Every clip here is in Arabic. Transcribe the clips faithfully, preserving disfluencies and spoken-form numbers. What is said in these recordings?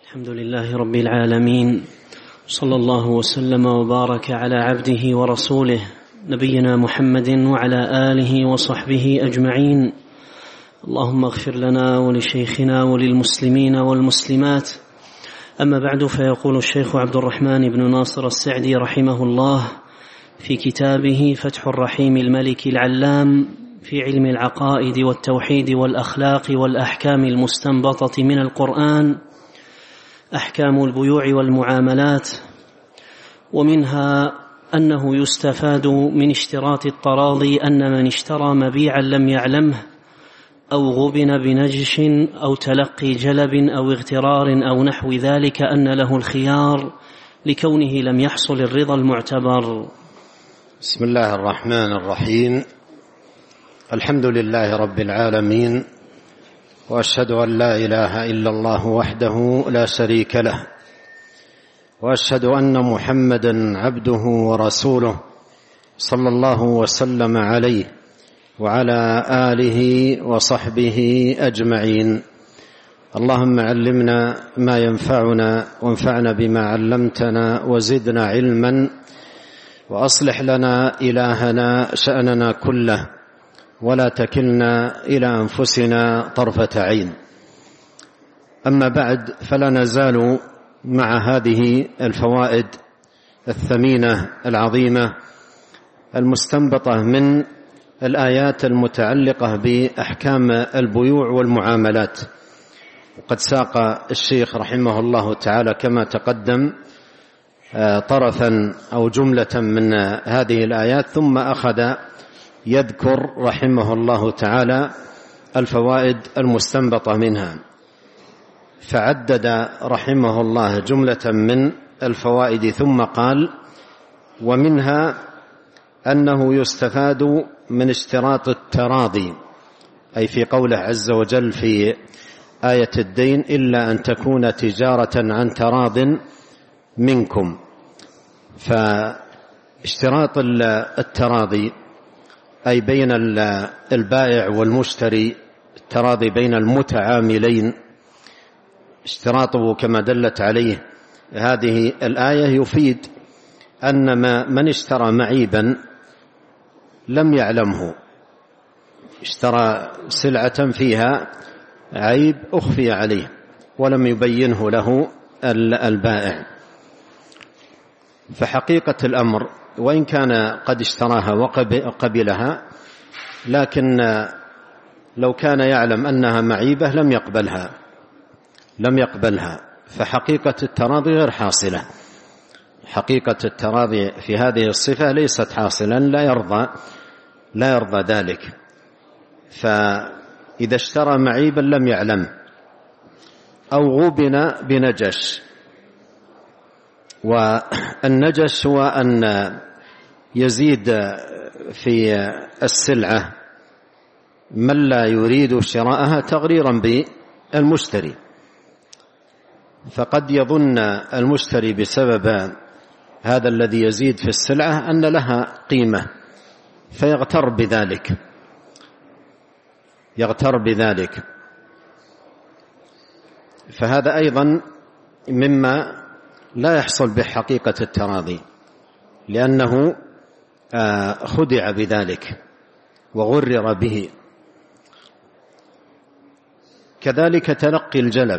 الحمد لله رب العالمين، صلى الله وسلم وبارك على عبده ورسوله نبينا محمد وعلى آله وصحبه أجمعين. اللهم اغفر لنا ولشيخنا وللمسلمين والمسلمات. أما بعد، فيقول الشيخ عبد الرحمن بن ناصر السعدي رحمه الله في كتابه فتح الرحيم الملك العلام في علم العقائد والتوحيد والأخلاق والأحكام المستنبطة من القرآن: أحكام البيوع والمعاملات، ومنها أنه يستفاد من اشتراط التراضي أن من اشترى مبيعا لم يعلمه أو غبن بنجش أو تلقي جلب أو اغترار أو نحو ذلك أن له الخيار لكونه لم يحصل الرضا المعتبر. بسم الله الرحمن الرحيم. الحمد لله رب العالمين، وأشهد أن لا إله إلا الله وحده لا شريك له، وأشهد أن محمدا عبده ورسوله صلى الله وسلم عليه وعلى آله وصحبه أجمعين. اللهم علمنا ما ينفعنا وانفعنا بما علمتنا وزدنا علما، وأصلح لنا إلهنا شأننا كله، ولا تكلنا إلى أنفسنا طرفة عين. أما بعد، فلا نزال مع هذه الفوائد الثمينة العظيمة المستنبطة من الآيات المتعلقة بأحكام البيوع والمعاملات. وقد ساق الشيخ رحمه الله تعالى كما تقدم طرفا أو جملة من هذه الآيات، ثم أخذ يذكر رحمه الله تعالى الفوائد المستنبطة منها، فعدد رحمه الله جملة من الفوائد ثم قال: ومنها أنه يستفاد من اشتراط التراضي، أي في قوله عز وجل في آية الدين: إلا أن تكون تجارة عن تراض منكم. فاشتراط التراضي أي بين البائع والمشتري، التراضي بين المتعاملين، اشتراطه كما دلت عليه هذه الآية يفيد أن من اشترى معيبا لم يعلمه، اشترى سلعة فيها عيب أخفي عليه ولم يبينه له البائع، فحقيقة الأمر وإن كان قد اشتراها وقبلها، لكن لو كان يعلم أنها معيبة لم يقبلها لم يقبلها فحقيقة التراضي غير حاصلة. حقيقة التراضي في هذه الصفة ليست حاصلا، لا يرضى لا يرضى ذلك. فإذا اشترى معيبا لم يعلم أو غبن بنجش، والنجش هو أن يزيد في السلعة من لا يريد شراءها تغريرا بالمشتري، فقد يظن المشتري بسبب هذا الذي يزيد في السلعة أن لها قيمة فيغتر بذلك يغتر بذلك فهذا أيضا مما لا يحصل بحقيقة التراضي، لأنه خدع بذلك وغرر به. كذلك تلقي الجلب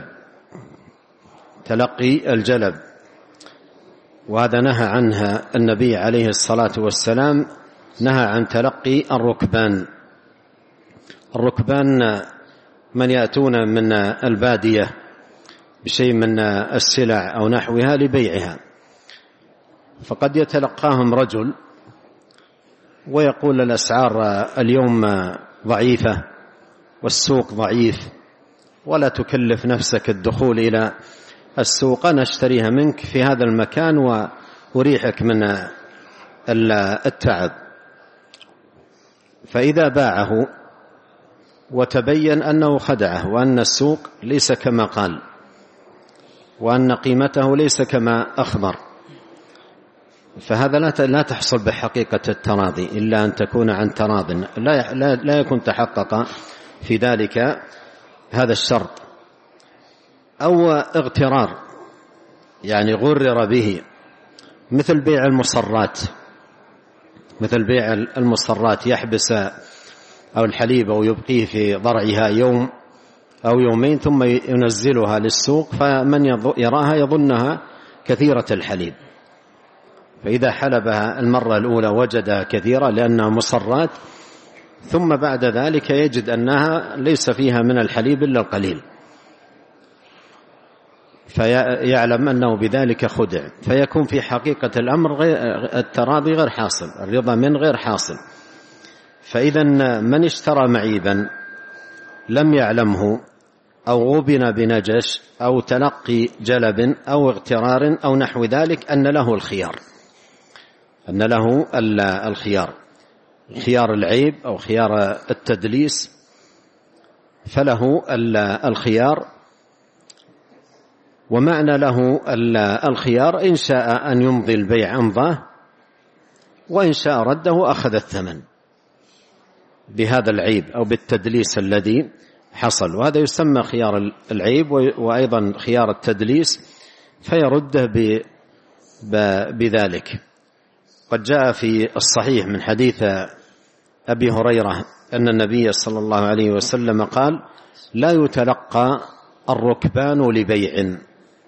تلقي الجلب وهذا نهى عنها النبي عليه الصلاة والسلام، نهى عن تلقي الركبان. الركبان من يأتون من البادية بشيء من السلع أو نحوها لبيعها، فقد يتلقاهم رجل ويقول: الأسعار اليوم ضعيفة والسوق ضعيف، ولا تكلف نفسك الدخول إلى السوق، أنا أشتريها منك في هذا المكان وأريحك من التعب. فإذا باعه وتبين أنه خدعه وأن السوق ليس كما قال وأن قيمته ليس كما أخبر، فهذا لا تحصل بحقيقة التراضي إلا أن تكون عن تراض، لا, لا يكون تحقق في ذلك هذا الشرط. أو اغترار يعني غرر به، مثل بيع المصرات، مثل بيع المصرات، يحبس أو الحليب أو يبقيه في ضرعها يوم أو يومين ثم ينزلها للسوق، فمن يراها يظنها كثيرة الحليب، فإذا حلبها المرة الأولى وجدها كثيرة لأنها مصرات، ثم بعد ذلك يجد أنها ليس فيها من الحليب إلا القليل، فيعلم أنه بذلك خدع، فيكون في حقيقة الأمر غير التراضي غير حاصل، الرضا من غير حاصل. فإذا من اشترى معيبا لم يعلمه أو غبن بنجش أو تلقي جلب أو اغترار أو نحو ذلك أن له الخيار، أن له الخيار، خيار العيب أو خيار التدليس، فله الخيار. ومعنى له الخيار إن شاء أن يمضي البيع أمضاه، وإن شاء رده أخذ الثمن بهذا العيب أو بالتدليس الذي حصل، وهذا يسمى خيار العيب وأيضا خيار التدليس، فيرده بذلك. قد جاء في الصحيح من حديث أبي هريرة أن النبي صلى الله عليه وسلم قال: لا يتلقى الركبان لبيع،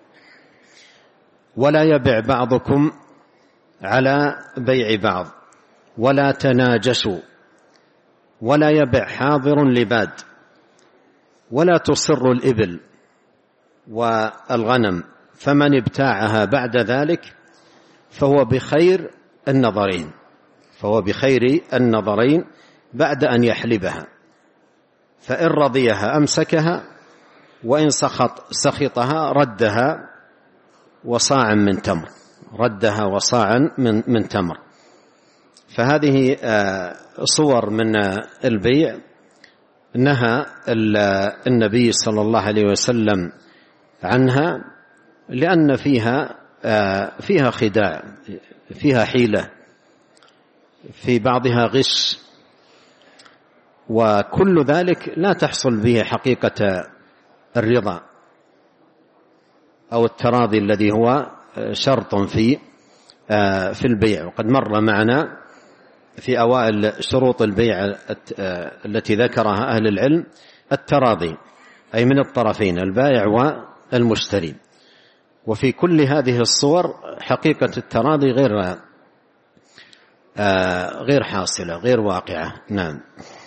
ولا يبع بعضكم على بيع بعض، ولا تناجشوا، ولا يبع حاضر لباد، ولا تصر الإبل والغنم، فمن ابتاعها بعد ذلك فهو بخير النظرين، فهو بخير النظرين بعد أن يحلبها، فإن رضيها أمسكها، وإن سخط سخطها ردها وصاعا من تمر، ردها وصاعا من, من تمر. فهذه صور من البيع نهى النبي صلى الله عليه وسلم عنها، لأن فيها فيها خداع، فيها حيلة، في بعضها غش، وكل ذلك لا تحصل به حقيقة الرضا أو التراضي الذي هو شرط في في البيع. وقد مر معنا في أوائل شروط البيع التي ذكرها أهل العلم التراضي، أي من الطرفين البائع والمشتري، وفي كل هذه الصور حقيقة التراضي غير غير حاصلة، غير واقعة. نعم.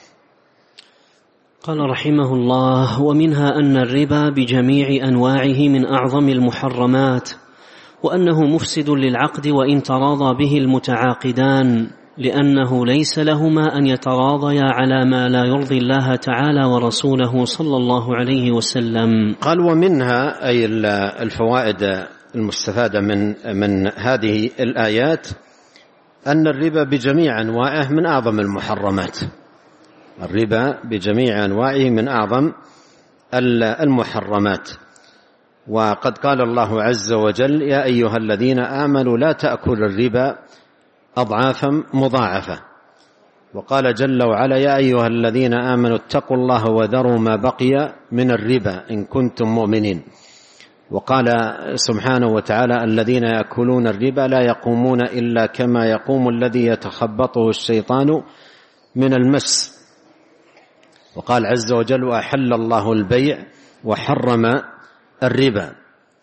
قال رحمه الله: ومنها أن الربا بجميع أنواعه من أعظم المحرمات، وأنه مفسد للعقد وإن تراضى به المتعاقدان، لأنه ليس لهما أن يتراضيا على ما لا يرضي الله تعالى ورسوله صلى الله عليه وسلم. قال: ومنها أي الفوائد المستفادة من من هذه الآيات أن الربا بجميع أنواعه من أعظم المحرمات، الربا بجميع أنواعه من أعظم المحرمات. وقد قال الله عز وجل: يا أيها الذين آمنوا لا تأكلوا الربا أضعافا مضاعفة. وقال جل وعلا: يا أيها الذين آمنوا اتقوا الله وذروا ما بقي من الربا إن كنتم مؤمنين. وقال سبحانه وتعالى: الذين يأكلون الربا لا يقومون إلا كما يقوم الذي يتخبطه الشيطان من المس. وقال عز وجل: وأحل الله البيع وحرم الربا.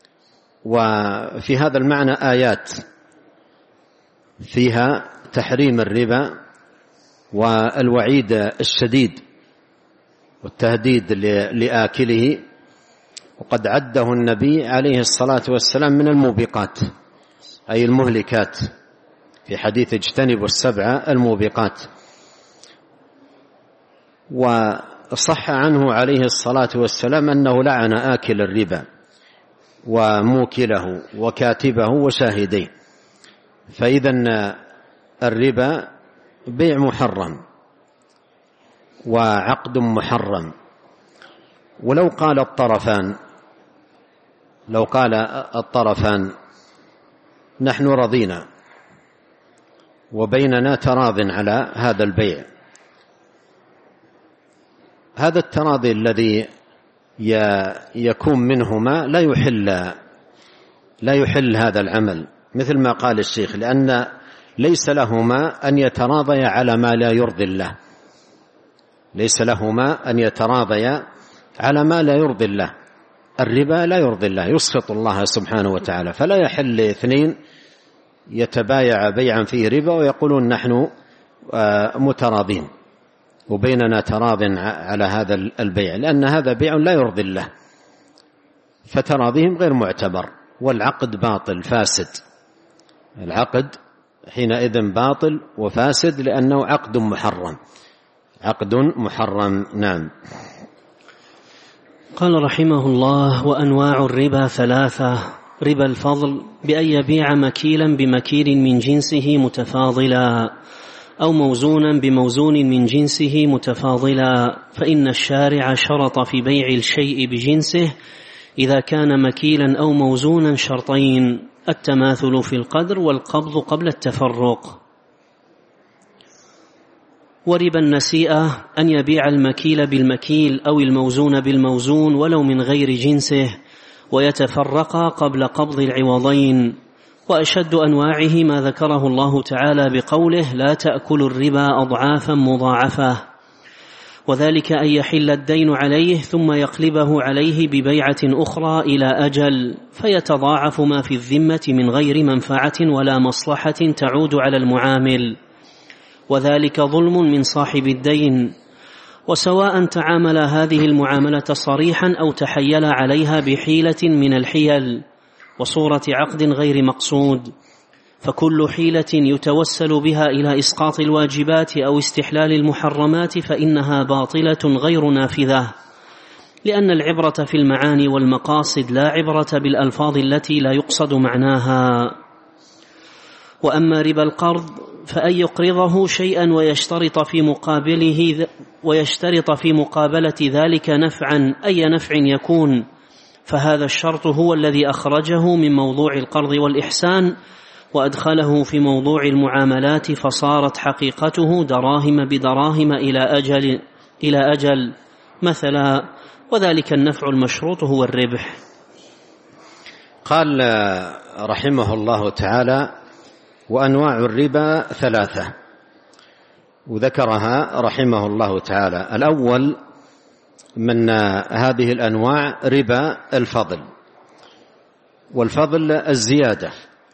وفي هذا المعنى آيات فيها تحريم الربا والوعيد الشديد والتهديد لآكله، وقد عده النبي عليه الصلاة والسلام من الموبقات، أي المهلكات، في حديث اجتنبوا السبع الموبقات. وصح عنه عليه الصلاة والسلام أنه لعن آكل الربا وموكله وكاتبه وشاهديه. فإذا الربا بيع محرم وعقد محرم. ولو قال الطرفان لو قال الطرفان نحن رضينا وبيننا تراض على هذا البيع، هذا التراضي الذي يكون منهما لا يحل لا يحل هذا العمل، مثل ما قال الشيخ، لأن ليس لهما أن يتراضيا على ما لا يرضي الله، ليس لهما أن يتراضيا على ما لا يرضي الله. الربا لا يرضي الله، يسخط الله سبحانه وتعالى، فلا يحل اثنين يتبايع بيعا فيه ربا ويقولون نحن متراضين وبيننا تراض على هذا البيع، لأن هذا بيع لا يرضي الله، فتراضيهم غير معتبر، والعقد باطل فاسد. العقد حينئذ باطل وفاسد لأنه عقد محرم، عقد محرم. نعم. قال رحمه الله: وأنواع الربا ثلاثة: ربا الفضل بأن يبيع مكيلا بمكيل من جنسه متفاضلا، أو موزونا بموزون من جنسه متفاضلا، فإن الشارع شرط في بيع الشيء بجنسه إذا كان مكيلا أو موزونا شرطين: التماثل في القدر والقبض قبل التفرق. وربا النسيئة أن يبيع المكيل بالمكيل أو الموزون بالموزون ولو من غير جنسه، ويتفرقا قبل قبض العوضين. وأشد أنواعه ما ذكره الله تعالى بقوله: لا تأكلوا الربا أضعافا مضاعفة، وذلك أن يحل الدين عليه ثم يقلبه عليه ببيعة أخرى إلى أجل، فيتضاعف ما في الذمة من غير منفعة ولا مصلحة تعود على المعامل، وذلك ظلم من صاحب الدين. وسواء تعامل هذه المعاملة صريحا أو تحيل عليها بحيلة من الحيل وصورة عقد غير مقصود، فكل حيلة يتوسل بها إلى إسقاط الواجبات أو استحلال المحرمات فإنها باطلة غير نافذة، لأن العبرة في المعاني والمقاصد لا عبرة بالألفاظ التي لا يقصد معناها. وأما ربا القرض فأن يقرضه شيئا ويشترط في مقابله ويشترط في مقابلة ذلك نفعا أي نفع يكون، فهذا الشرط هو الذي أخرجه من موضوع القرض والإحسان وأدخله في موضوع المعاملات، فصارت حقيقته دراهم بدراهم إلى أجل إلى أجل مثلا، وذلك النفع المشروط هو الربح. قال رحمه الله تعالى: وأنواع الربا ثلاثة، وذكرها رحمه الله تعالى. الأول من هذه الأنواع ربا الفضل، والفضل الزيادة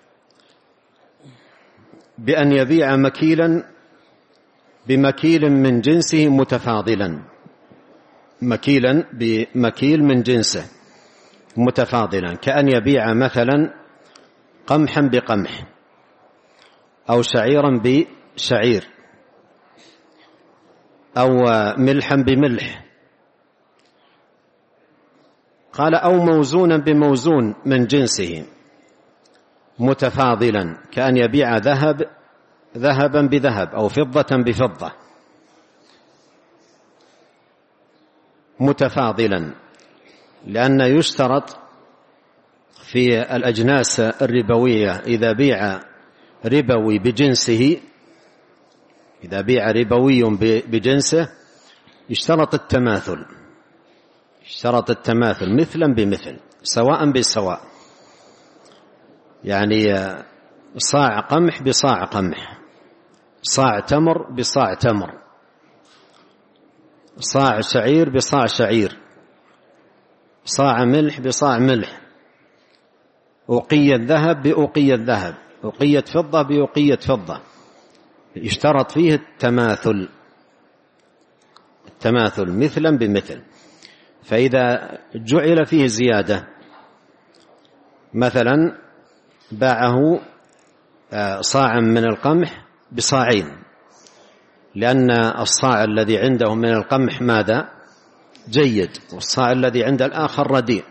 بأن يبيع مكيلا بمكيل من جنسه متفاضلا، مكيلا بمكيل من جنسه متفاضلا، كأن يبيع مثلا قمحا بقمح أو شعيرا بشعير أو ملحا بملح. قال: أو موزونا بموزون من جنسه متفاضلا، كأن يبيع ذهب ذهبا بذهب أو فضة بفضة متفاضلا، لأن يشترط في الأجناس الربوية إذا بيع ربوي بجنسه إذا بيع ربوي بجنسه يشترط التماثل، اشترط التماثل مثلا بمثل سواء بسواء، يعني صاع قمح بصاع قمح، صاع تمر بصاع تمر، صاع شعير بصاع شعير، صاع ملح بصاع ملح، أوقية ذهب بأوقية ذهب، أوقية فضة بأوقية فضة، يشترط فيه التماثل، التماثل مثلا بمثل. فإذا جعل فيه زيادة، مثلا باعه صاعا من القمح بصاعين، لأن الصاع الذي عنده من القمح ماذا؟ جيد، والصاع الذي عند الآخر رديء،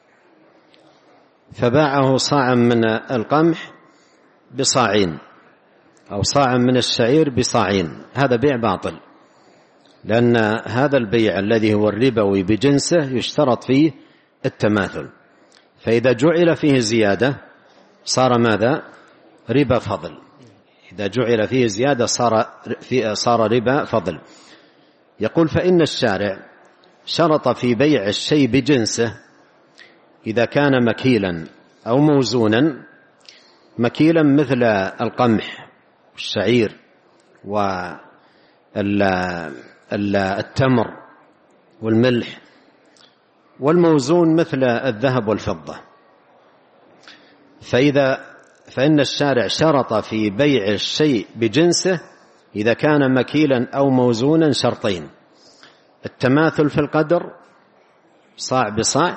فباعه صاعا من القمح بصاعين أو صاعا من الشعير بصاعين، هذا بيع باطل، لأن هذا البيع الذي هو الربوي بجنسه يشترط فيه التماثل، فإذا جعل فيه زيادة صار ماذا؟ ربا فضل. إذا جعل فيه زيادة صار, في صار ربا فضل. يقول: فإن الشارع شرط في بيع الشيء بجنسه إذا كان مكيلا أو موزونا، مكيلا مثل القمح والشعير والتمر والملح، والموزون مثل الذهب والفضة. فإذا فإن الشارع شرط في بيع الشيء بجنسه إذا كان مكيلا أو موزونا شرطين: التماثل في القدر صاع بصاع،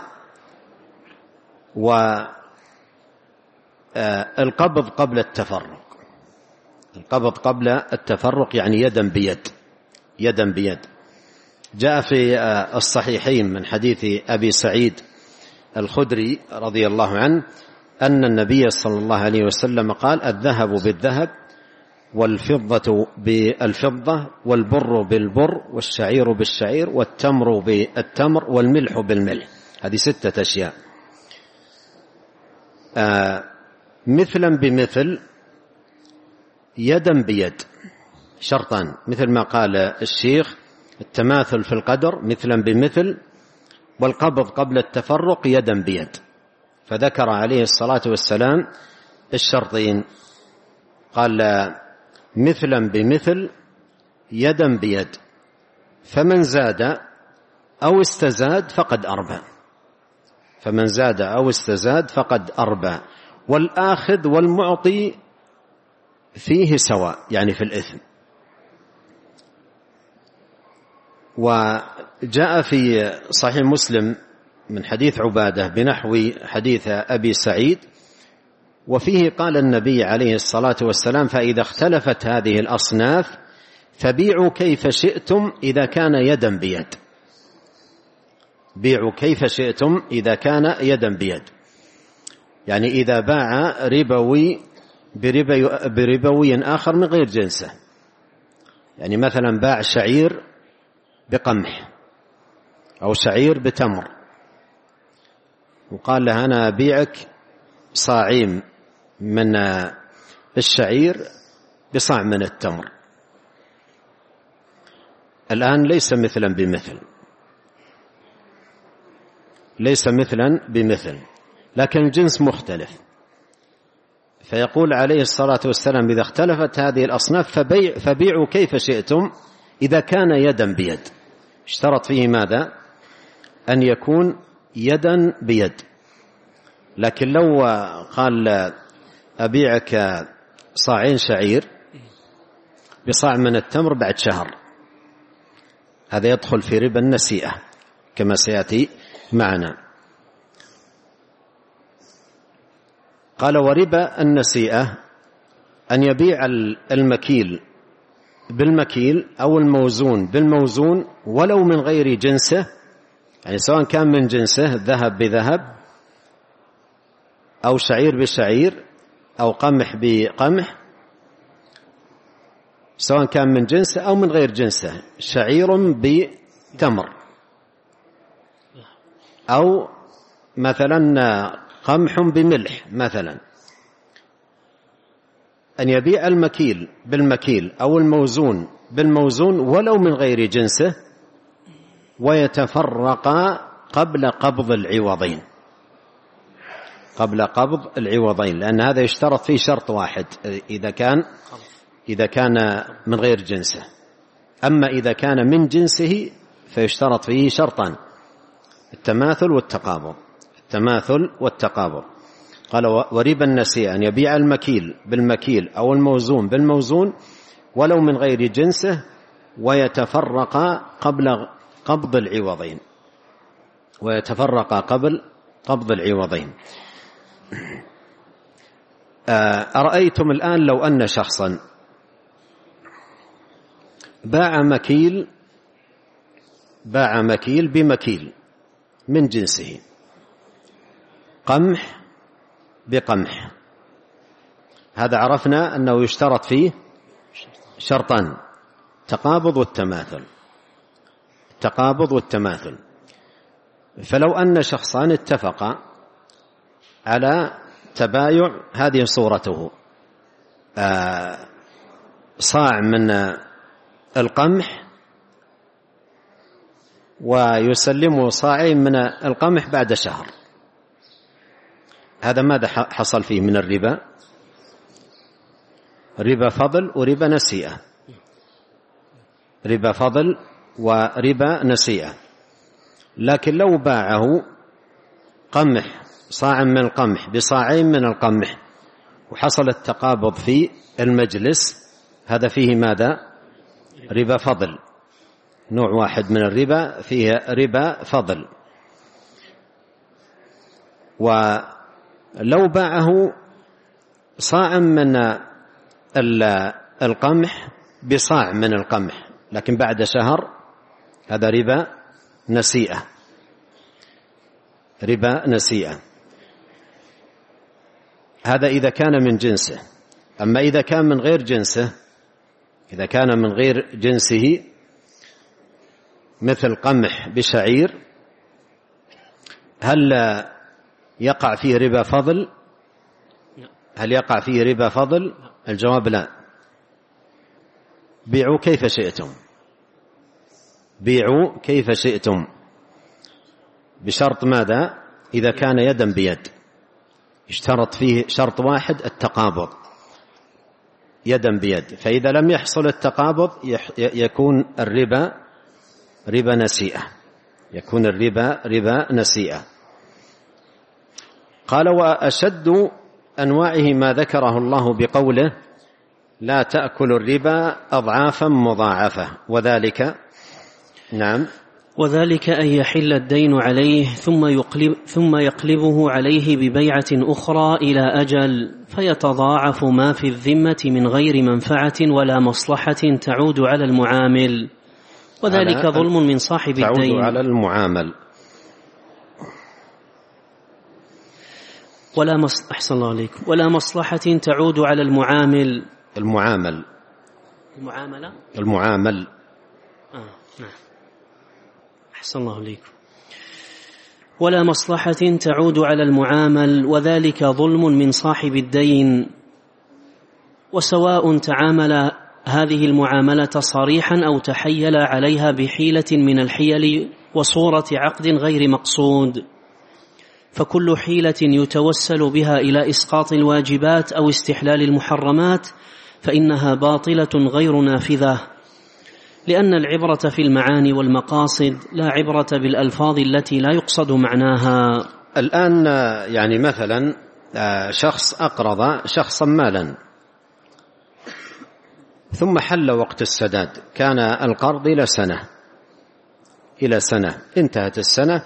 والقبض قبل التفرق. القبض قبل التفرق يعني يدا بيد، يدا بيد. جاء في الصحيحين من حديث أبي سعيد الخدري رضي الله عنه أن النبي صلى الله عليه وسلم قال: الذهب بالذهب، والفضة بالفضة، والبر بالبر، والشعير بالشعير، والتمر بالتمر، والملح بالملح. هذه ستة أشياء. آه مثلا بمثل، يدا بيد، شرطان، مثل ما قال الشيخ: التماثل في القدر مثلا بمثل، والقبض قبل التفرق يدا بيد. فذكر عليه الصلاة والسلام الشرطين، قال: مثلا بمثل، يدا بيد، فمن زاد أو استزاد فقد أربى. فمن زاد أو استزاد فقد أربى، والآخذ والمعطي فيه سواء، يعني في الإثم. وجاء في صحيح مسلم من حديث عبادة بنحو حديث أبي سعيد، وفيه قال النبي عليه الصلاة والسلام: فإذا اختلفت هذه الأصناف فبيعوا كيف شئتم إذا كان يدا بيد. بيعوا كيف شئتم إذا كان يدا بيد، يعني إذا باع ربوي بربوي آخر من غير جنسه، يعني مثلا باع شعير بقمح أو شعير بتمر، وقال له: أنا أبيعك صاعين من الشعير بصاع من التمر. الآن ليس مثلا بمثل، ليس مثلا بمثل، لكن الجنس مختلف. فيقول عليه الصلاة والسلام: إذا اختلفت هذه الأصناف فبيع فبيعوا كيف شئتم إذا كان يدا بيد. اشترط فيه ماذا؟ أن يكون يدا بيد. لكن لو قال: أبيعك صاعين شعير بصاع من التمر بعد شهر، هذا يدخل في ربا النسيئة كما سيأتي معنا. قال: وربا النسيئة أن يبيع المكيل بالمكيل أو الموزون بالموزون ولو من غير جنسه، يعني سواء كان من جنسه ذهب بذهب أو شعير بشعير أو قمح بقمح، سواء كان من جنسه أو من غير جنسه، شعير بتمر، أو مثلا قمح بملح مثلا. أن يبيع المكيل بالمكيل أو الموزون بالموزون ولو من غير جنسه، ويتفرقا قبل قبض العوضين، قبل قبض العوضين، لأن هذا يشترط فيه شرط واحد إذا كان إذا كان من غير جنسه. أما إذا كان من جنسه فيشترط فيه شرطان: التماثل والتقابض. التماثل والتقابض. قال: وربا النسيئة أن يبيع المكيل بالمكيل أو الموزون بالموزون ولو من غير جنسه، ويتفرق قبل قبض العوضين، ويتفرق قبل قبض العوضين. أرأيتم الآن لو أن شخصا باع مكيل باع مكيل بمكيل من جنسه، قمح بقمح، هذا عرفنا أنه يشترط فيه شرطان: التقابض والتماثل. التقابض والتماثل. فلو أن شخصان اتفقا على تبايع، هذه صورته: صاع من القمح ويسلمه صاعين من القمح بعد شهر، هذا ماذا حصل فيه من الربا؟ ربا فضل وربا نسيئة، ربا فضل وربا نسيئة. لكن لو باعه قمح صاع من القمح بصاعين من القمح وحصل التقابض في المجلس، هذا فيه ماذا؟ ربا فضل، نوع واحد من الربا فيه ربا فضل. ولو باعه صاع من القمح بصاع من القمح لكن بعد شهر، هذا ربا نسيئة، ربا نسيئة. هذا إذا كان من جنسه. أما إذا كان من غير جنسه، إذا كان من غير جنسه مثل قمح بشعير، هل يقع فيه ربا فضل؟ هل يقع فيه ربا فضل؟ الجواب لا. بيعوا كيف شئتم، بيعوا كيف شئتم، بشرط ماذا؟ إذا كان يدا بيد، اشترط فيه شرط واحد التقابض يدا بيد، فإذا لم يحصل التقابض يكون الربا ربا نسيئة، يكون الربا ربا نسيئة. قال: وأشد أنواعه ما ذكره الله بقوله: لا تأكل الربا أضعافا مضاعفة، وذلك نعم وذلك أن يحل الدين عليه ثم يقلب ثم يقلبه عليه ببيعة أخرى إلى أجل، فيتضاعف ما في الذمة من غير منفعة ولا مصلحة تعود على المعامل، وذلك ظلم من صاحب الدين. تعود على المعامل. ولا مص... أحسن الله عليكم. ولا مصلحة تعود على المعامل. المعامل المعاملة المعامل آه. نعم. أحسن الله عليكم. ولا مصلحة تعود على المعامل، وذلك ظلم من صاحب الدين، وسواء تعامل هذه المعاملة صريحا أو تحيل عليها بحيلة من الحيل وصورة عقد غير مقصود، فكل حيلة يتوسل بها إلى إسقاط الواجبات أو استحلال المحرمات فإنها باطلة غير نافذة، لأن العبرة في المعاني والمقاصد لا عبرة بالألفاظ التي لا يقصد معناها. الآن يعني مثلا شخص أقرض شخصا مالا ثم حل وقت السداد، كان القرض إلى سنة إلى سنة انتهت السنة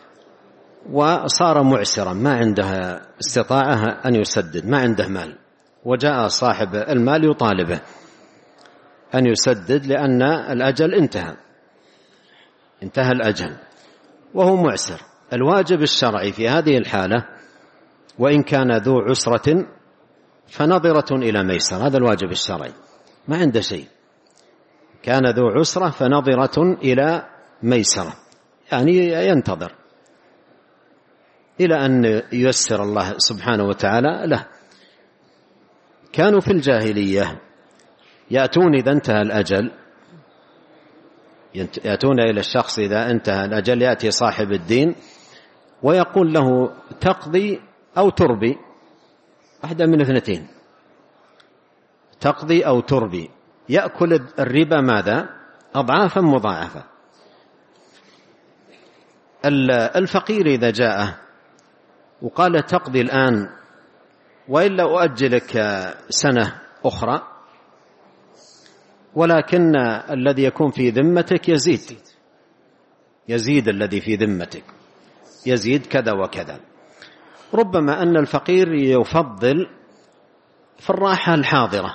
وصار معسرا، ما عنده استطاعة أن يسدد، ما عنده مال، وجاء صاحب المال يطالبه أن يسدد لأن الأجل انتهى انتهى الأجل وهو معسر. الواجب الشرعي في هذه الحالة وإن كان ذو عسرة فنظرة إلى ميسر، هذا الواجب الشرعي، ما عنده شيء، كان ذو عسرة فنظرة إلى ميسرة، يعني ينتظر إلى أن ييسر الله سبحانه وتعالى له. كانوا في الجاهلية يأتون إذا انتهى الأجل، يأتون إلى الشخص إذا انتهى الأجل، يأتي صاحب الدين ويقول له تقضي أو تربي، واحدة من اثنتين، تقضي أو تربي، يأكل الربا ماذا؟ أضعافا مضاعفة. الفقير إذا جاءه وقال تقضي الآن وإلا أؤجلك سنة أخرى، ولكن الذي يكون في ذمتك يزيد يزيد الذي في ذمتك يزيد كذا وكذا، ربما أن الفقير يفضل في الراحة الحاضرة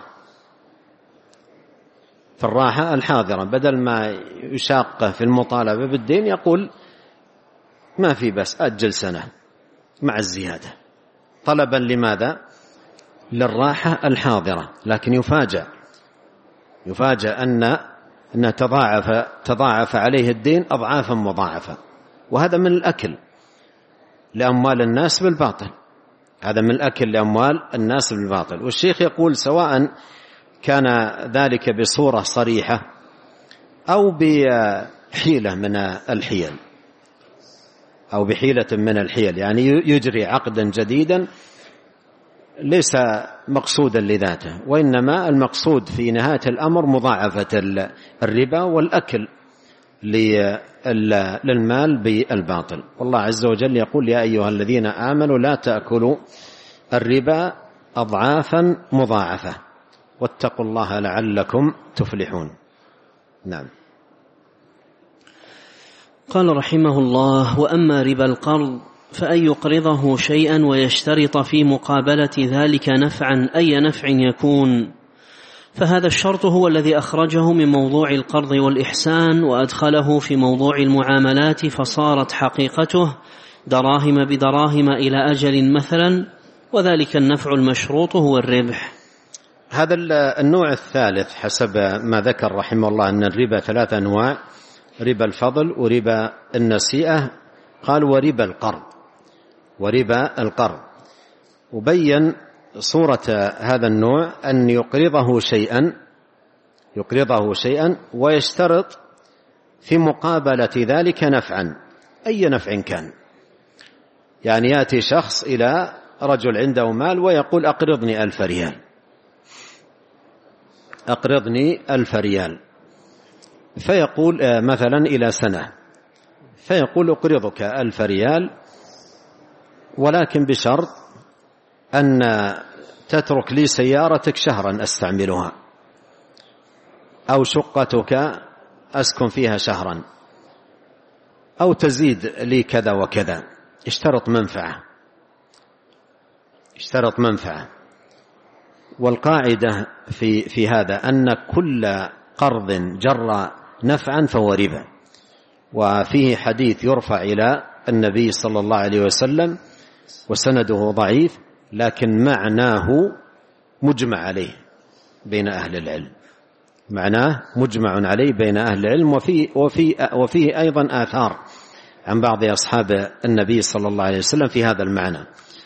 في الراحة الحاضرة بدل ما يشاق في المطالبة بالدين، يقول ما في بس أجل سنة مع الزيادة، طلبا لماذا؟ للراحة الحاضرة. لكن يفاجأ يفاجأ أن أن تضاعف تضاعف عليه الدين أضعافا مضاعفة، وهذا من الأكل لأموال الناس بالباطل، هذا من الأكل لأموال الناس بالباطل. والشيخ يقول سواء كان ذلك بصورة صريحة أو حيلة من الحيل أو بحيلة من الحيل، يعني يجري عقدا جديدا ليس مقصودا لذاته، وإنما المقصود في نهاية الأمر مضاعفة الربا والأكل للمال بالباطل. والله عز وجل يقول: يا أيها الذين آمنوا لا تأكلوا الربا أضعافا مضاعفة واتقوا الله لعلكم تفلحون. نعم. قال رحمه الله: وأما ربا القرض فأن يقرضه شيئا ويشترط في مقابلة ذلك نفعا أي نفع يكون، فهذا الشرط هو الذي أخرجه من موضوع القرض والإحسان وأدخله في موضوع المعاملات، فصارت حقيقته دراهم بدراهم إلى أجل مثلا، وذلك النفع المشروط هو الربح. هذا النوع الثالث حسب ما ذكر رحمه الله أن الربا ثلاث أنواع: ربا الفضل وربا النسيئة، قال وربا القرض وربا القرض، وبين صورة هذا النوع أن يقرضه شيئا يقرضه شيئا ويشترط في مقابلة ذلك نفعا أي نفع كان. يعني يأتي شخص إلى رجل عنده مال ويقول: أقرضني ألف ريال أقرضني ألف ريال فيقول مثلا إلى سنة، فيقول: أقرضك ألف ريال ولكن بشرط أن تترك لي سيارتك شهرا أستعملها، أو شقتك أسكن فيها شهرا، أو تزيد لي كذا وكذا. اشترط منفعة اشترط منفعة والقاعدة في, في هذا أن كل قرض جر نفعا فهو ربا. وفيه حديث يرفع إلى النبي صلى الله عليه وسلم وسنده ضعيف، لكن معناه مجمع عليه بين أهل العلم معناه مجمع عليه بين أهل العلم وفيه, وفيه, وفيه أيضا آثار عن بعض أصحاب النبي صلى الله عليه وسلم في هذا المعنى: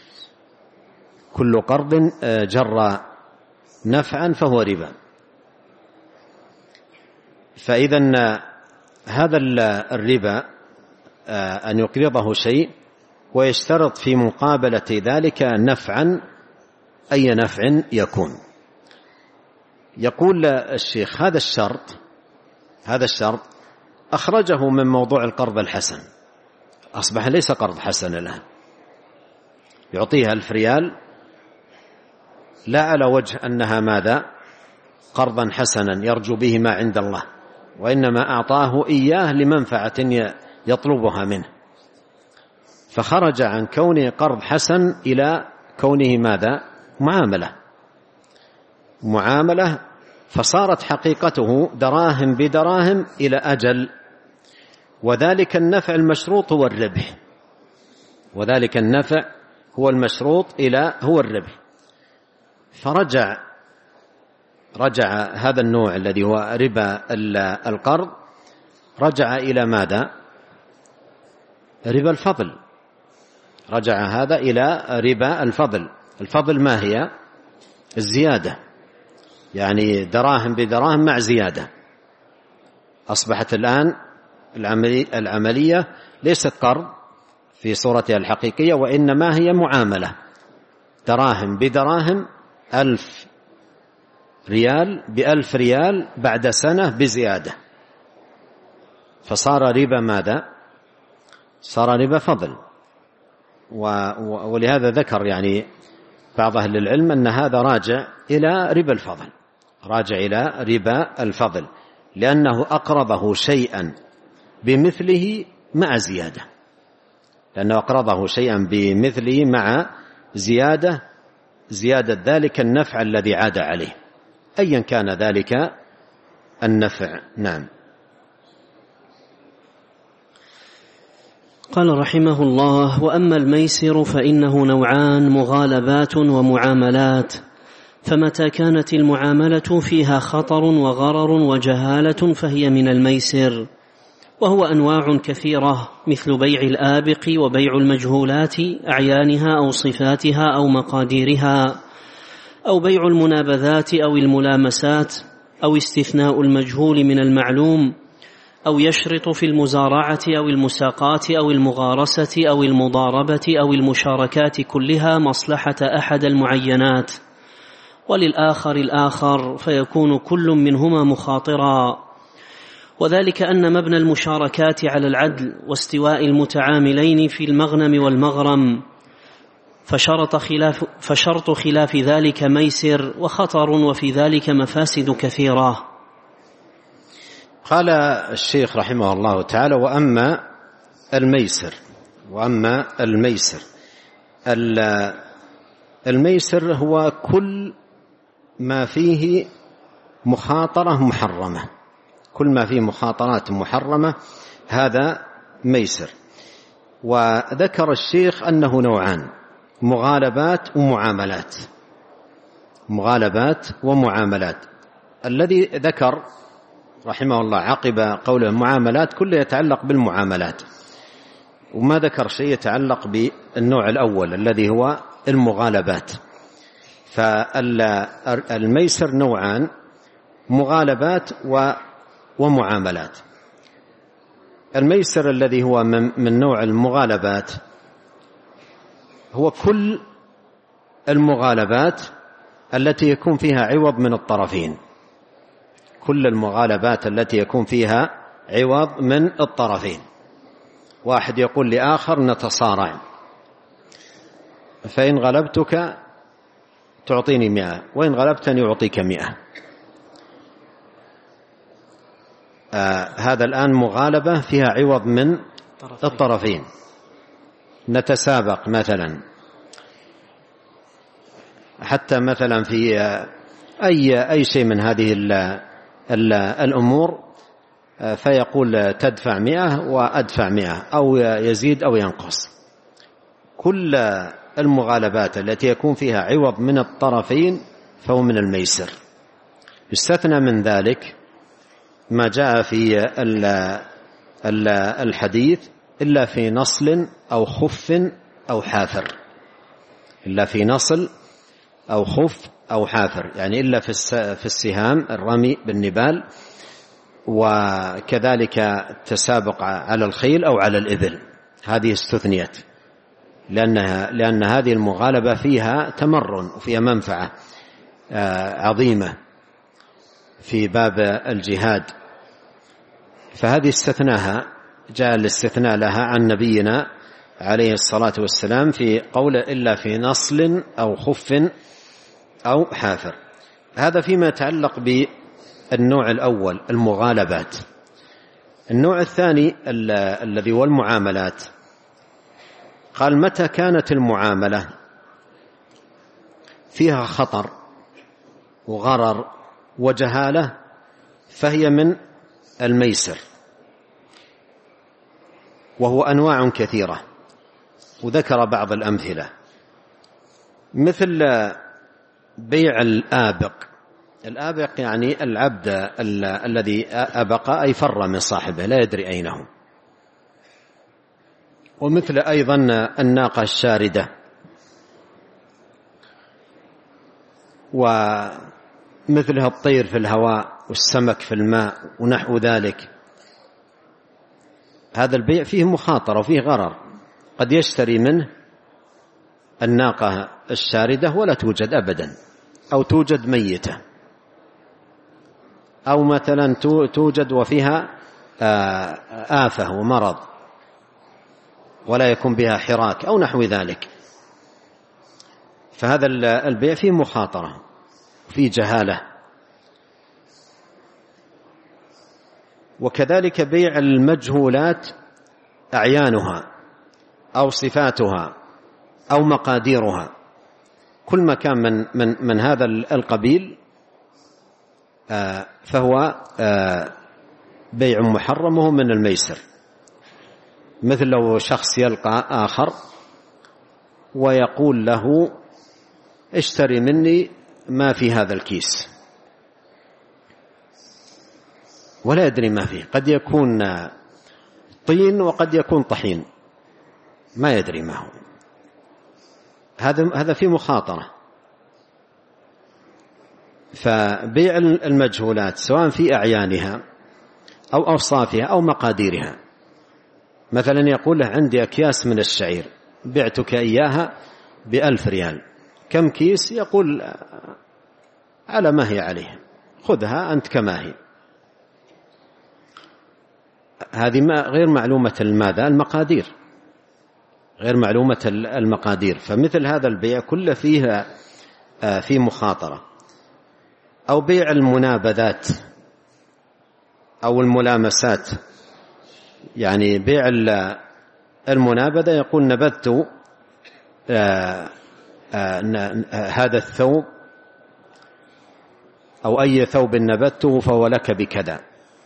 كل قرض جر نفعا فهو ربا. فإذا هذا الربا أن يقرضه شيء ويشترط في مقابلة ذلك نفعا أي نفع يكون. يقول الشيخ: هذا الشرط هذا الشرط أخرجه من موضوع القرض الحسن، أصبح ليس قرض حسن الآن، يعطيها ألف ريال لا على وجه أنها ماذا قرضا حسنا يرجو به ما عند الله، وإنما أعطاه إياه لمنفعة يطلبها منه، فخرج عن كونه قرض حسن إلى كونه ماذا معاملة معاملة فصارت حقيقته دراهم بدراهم إلى أجل، وذلك النفع المشروط هو الربح وذلك النفع هو المشروط إلى هو الربح. فرجع رجع هذا النوع الذي هو ربا القرض رجع إلى ماذا؟ ربا الفضل. رجع هذا إلى ربا الفضل. الفضل ما هي؟ الزيادة، يعني دراهم بدراهم مع زيادة. أصبحت الآن العملية ليست قرض في صورتها الحقيقية، وإنما هي معاملة، دراهم بدراهم، ألف ريال بألف ريال بعد سنة بزيادة، فصار ربا ماذا؟ صار ربا فضل. ولهذا ذكر يعني بعض أهل العلم أن هذا راجع إلى ربا الفضل، راجع إلى ربا الفضل، لأنه أقرضه شيئا بمثله مع زيادة، لأنه أقرضه شيئا بمثله مع زيادة، زيادة ذلك النفع الذي عاد عليه أيا كان ذلك النفع. نعم. قال رحمه الله: وأما الميسر فإنه نوعان: مغالبات ومعاملات. فمتى كانت المعاملة فيها خطر وغرر وجهالة فهي من الميسر، وهو أنواع كثيرة، مثل بيع الآبق وبيع المجهولات أعيانها أو صفاتها أو مقاديرها، أو بيع المنابذات أو الملامسات، أو استثناء المجهول من المعلوم، أو يشرط في المزارعة أو المساقات أو المغارسة أو المضاربة أو المشاركات كلها مصلحة أحد المعينات، وللآخر الآخر، فيكون كل منهما مخاطرا. وذلك أن مبنى المشاركات على العدل واستواء المتعاملين في المغنم والمغرم، فشرط خلاف, فشرط خلاف ذلك ميسر وخطر، وفي ذلك مفاسد كثيرة. قال الشيخ رحمه الله تعالى: وأما الميسر وأما الميسر الميسر هو كل ما فيه مخاطرة محرمة، كل ما فيه مخاطرات محرمة هذا ميسر. وذكر الشيخ أنه نوعان: مغالبات ومعاملات. مغالبات ومعاملات. الذي ذكر رحمه الله عقب قوله معاملات كله يتعلق بالمعاملات، وما ذكر شيء يتعلق بالنوع الأول الذي هو المغالبات. فالميسر نوعان: مغالبات ومعاملات. الميسر الذي هو من نوع المغالبات هو كل المغالبات التي يكون فيها عوض من الطرفين، كل المغالبات التي يكون فيها عوض من الطرفين. واحد يقول لآخر: نتصارع، فإن غلبتك تعطيني مئة، وإن غلبتني أعطيك مئة. آه هذا الآن مغالبة فيها عوض من الطرفين. نتسابق مثلا، حتى مثلا في أي أي شيء من هذه ال ال الأمور، فيقول تدفع مئة وأدفع مئة، أو يزيد أو ينقص. كل المغالبات التي يكون فيها عوض من الطرفين فهو من الميسر. يستثنى من ذلك ما جاء في الحديث: إلا في نصل أو خف أو حافر. إلا في نصل أو خف أو حافر، يعني إلا في السهام، الرمي بالنبال، وكذلك التسابق على الخيل أو على الإبل. هذه استثنيت لأنها لأن هذه المغالبة فيها تمرن وفيها منفعة عظيمة في باب الجهاد، فهذه استثناها، جاء الاستثناء لها عن نبينا عليه الصلاة والسلام في قوله: إلا في نصل أو خف أو حافر. هذا فيما يتعلق بالنوع الأول، المغالبات. النوع الثاني الذي هو المعاملات، قال: متى كانت المعاملة فيها خطر وغرر وجهالة فهي من الميسر، وهو أنواع كثيرة، وذكر بعض الأمثلة، مثل بيع الآبق. الآبق يعني العبد الذي أبق أي فر من صاحبه لا يدري أين هو. ومثل أيضا الناقة الشاردة، ومثلها الطير في الهواء والسمك في الماء ونحو ذلك. هذا البيع فيه مخاطرة وفيه غرر، قد يشتري منه الناقة الشاردة ولا توجد أبدا، أو توجد ميتة، أو مثلا توجد وفيها آفة ومرض ولا يكون بها حراك أو نحو ذلك. فهذا البيع فيه مخاطرة وفيه جهالة. وكذلك بيع المجهولات أعيانها أو صفاتها أو مقاديرها، كل ما كان من, من, من هذا القبيل فهو بيع محرم وهو من الميسر. مثل لو شخص يلقى آخر ويقول له: اشتري مني ما في هذا الكيس، ولا يدري ما فيه، قد يكون طين وقد يكون طحين، ما يدري ما هو. هذا هذا فيه مخاطرة. فبيع المجهولات سواء في أعيانها أو أوصافها أو مقاديرها. مثلا يقول له عندي أكياس من الشعير بعتك إياها بألف ريال، كم كيس؟ يقول على ما هي عليه، خذها أنت كما هي. هذه غير معلومة الماذا؟ المقادير، غير معلومة المقادير. فمثل هذا البيع كله فيها في مخاطرة. أو بيع المنابذات أو الملامسات، يعني بيع المنابذة يقول نبذت هذا الثوب أو أي ثوب نبذته فهو لك بكذا.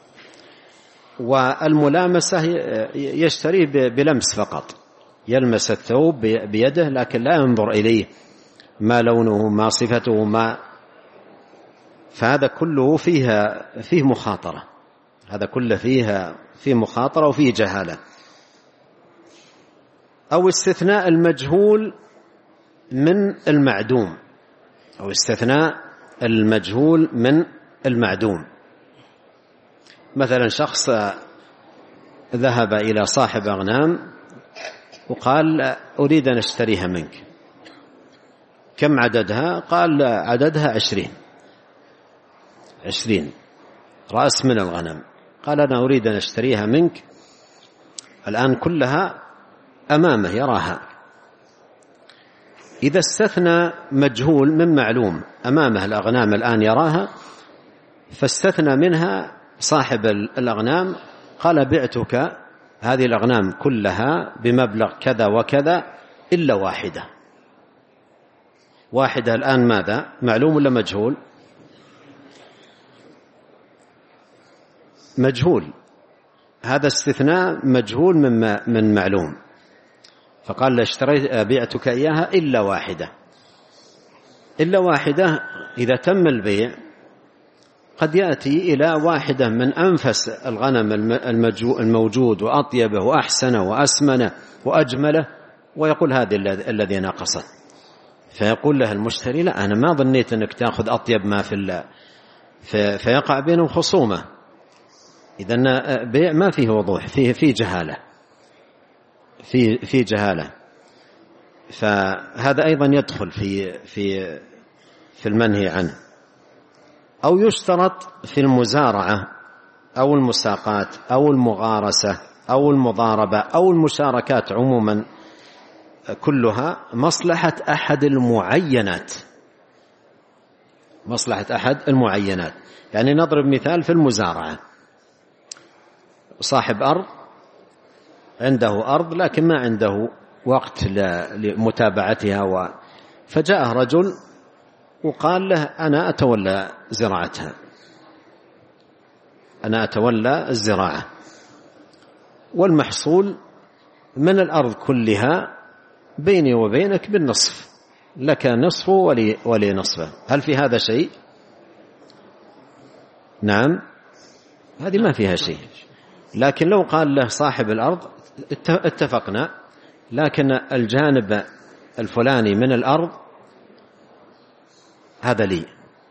والملامسة يشتريه بلمس فقط، يلمس الثوب بيده لكن لا ينظر إليه ما لونه ما صفته ما، فهذا كله فيها فيه مخاطرة، هذا كله فيها فيه مخاطرة وفيه جهالة. أو استثناء المجهول من المعدوم، أو استثناء المجهول من المعدوم. مثلا شخص ذهب إلى صاحب أغنام وقال أريد أن أشتريها منك، كم عددها؟ قال عددها عشرين عشرين رأس من الغنم. قال أنا أريد أن أشتريها منك الآن كلها أمامه يراها. إذا استثنى مجهول من معلوم أمامه الأغنام الآن يراها، فاستثنى منها صاحب الأغنام قال بعتك هذه الأغنام كلها بمبلغ كذا وكذا إلا واحدة. واحدة الآن ماذا؟ معلوم ولا مجهول؟ مجهول. هذا استثناء مجهول من من معلوم. فقال اشتريت بيعتك إياها إلا واحدة. إلا واحدة إذا تم البيع قد يأتي إلى واحدة من أنفس الغنم الموجود وأطيبه وأحسنه وأسمنه وأجمله، ويقول هذه الذي ناقصت. فيقول له المشتري لا أنا ما ظنيت أنك تأخذ أطيب ما في الله، فيقع بينهم خصومة. إذن بيع ما فيه وضوح، فيه فيه جهالة، فيه فيه جهالة. فهذا أيضا يدخل في في في المنهي عنه. أو يشترط في المزارعة أو المساقات أو المغارسة أو المضاربة أو المشاركات عموما كلها مصلحة أحد المعينات، مصلحة أحد المعينات. يعني نضرب مثال في المزارعة، صاحب أرض عنده أرض لكن ما عنده وقت لمتابعتها، فجاء رجل وقال له أنا أتولى زراعتها، أنا أتولى الزراعة، والمحصول من الأرض كلها بيني وبينك بالنصف، لك نصفه ولي, ولي نصفه. هل في هذا شيء؟ نعم، هذه ما فيها شيء. لكن لو قال له صاحب الأرض اتفقنا، لكن الجانب الفلاني من الأرض هذا لي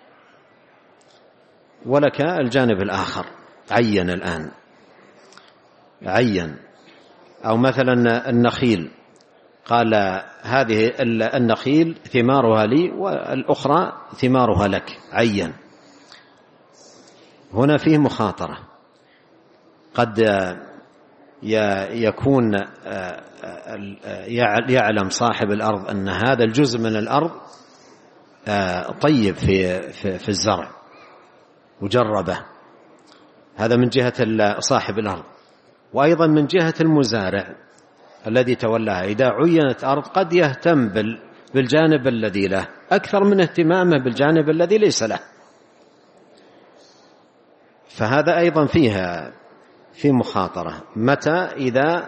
ولك الجانب الآخر، عين الآن عين. أو مثلا النخيل، قال هذه النخيل ثمارها لي والأخرى ثمارها لك، عين. هنا فيه مخاطرة، قد يكون يعلم صاحب الأرض أن هذا الجزء من الأرض طيب في في الزرع وجربه، هذا من جهة صاحب الأرض. وأيضا من جهة المزارع الذي تولاها، إذا عينت أرض قد يهتم بالجانب الذي له أكثر من اهتمامه بالجانب الذي ليس له، فهذا أيضا فيها في مخاطرة. متى؟ إذا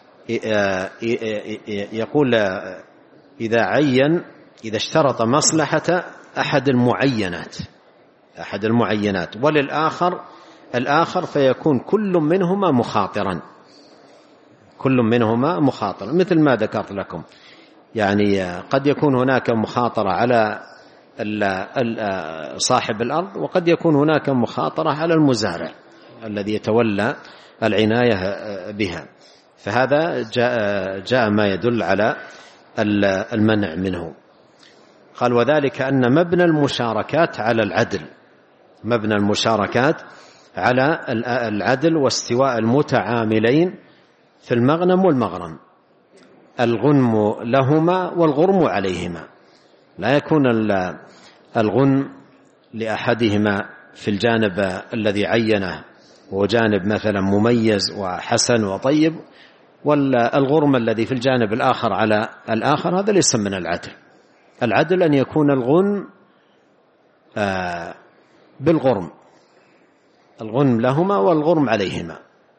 يقول إذا عين، إذا اشترط مصلحة أحد المعينات أحد المعينات وللآخر الآخر، فيكون كل منهما مخاطرا، كل منهما مخاطرا. مثل ما ذكرت لكم، يعني قد يكون هناك مخاطرة على صاحب الأرض، وقد يكون هناك مخاطرة على المزارع. الذي يتولى العناية بها، فهذا جاء, جاء ما يدل على المنع منه. قال وذلك أن مبنى المشاركات على العدل، مبنى المشاركات على العدل واستواء المتعاملين في المغنم والمغرم، الغنم لهما والغرم عليهما، لا يكون الغنم لأحدهما في الجانب الذي عينه هو جانب مثلا مميز وحسن وطيب، والغرم الذي في الجانب الآخر على الآخر، هذا ليس من العدل. العدل أن يكون الغنم بالغرم، الغنم لهما والغرم عليهما،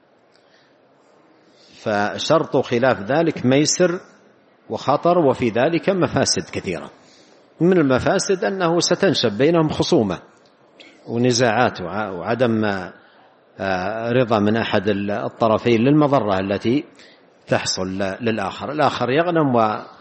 فشرط خلاف ذلك ميسر وخطر، وفي ذلك مفاسد كثيرة. من المفاسد أنه ستنشب بينهم خصومة ونزاعات وعدم رضا من أحد الطرفين للمضرة التي تحصل للآخر، الآخر يغنم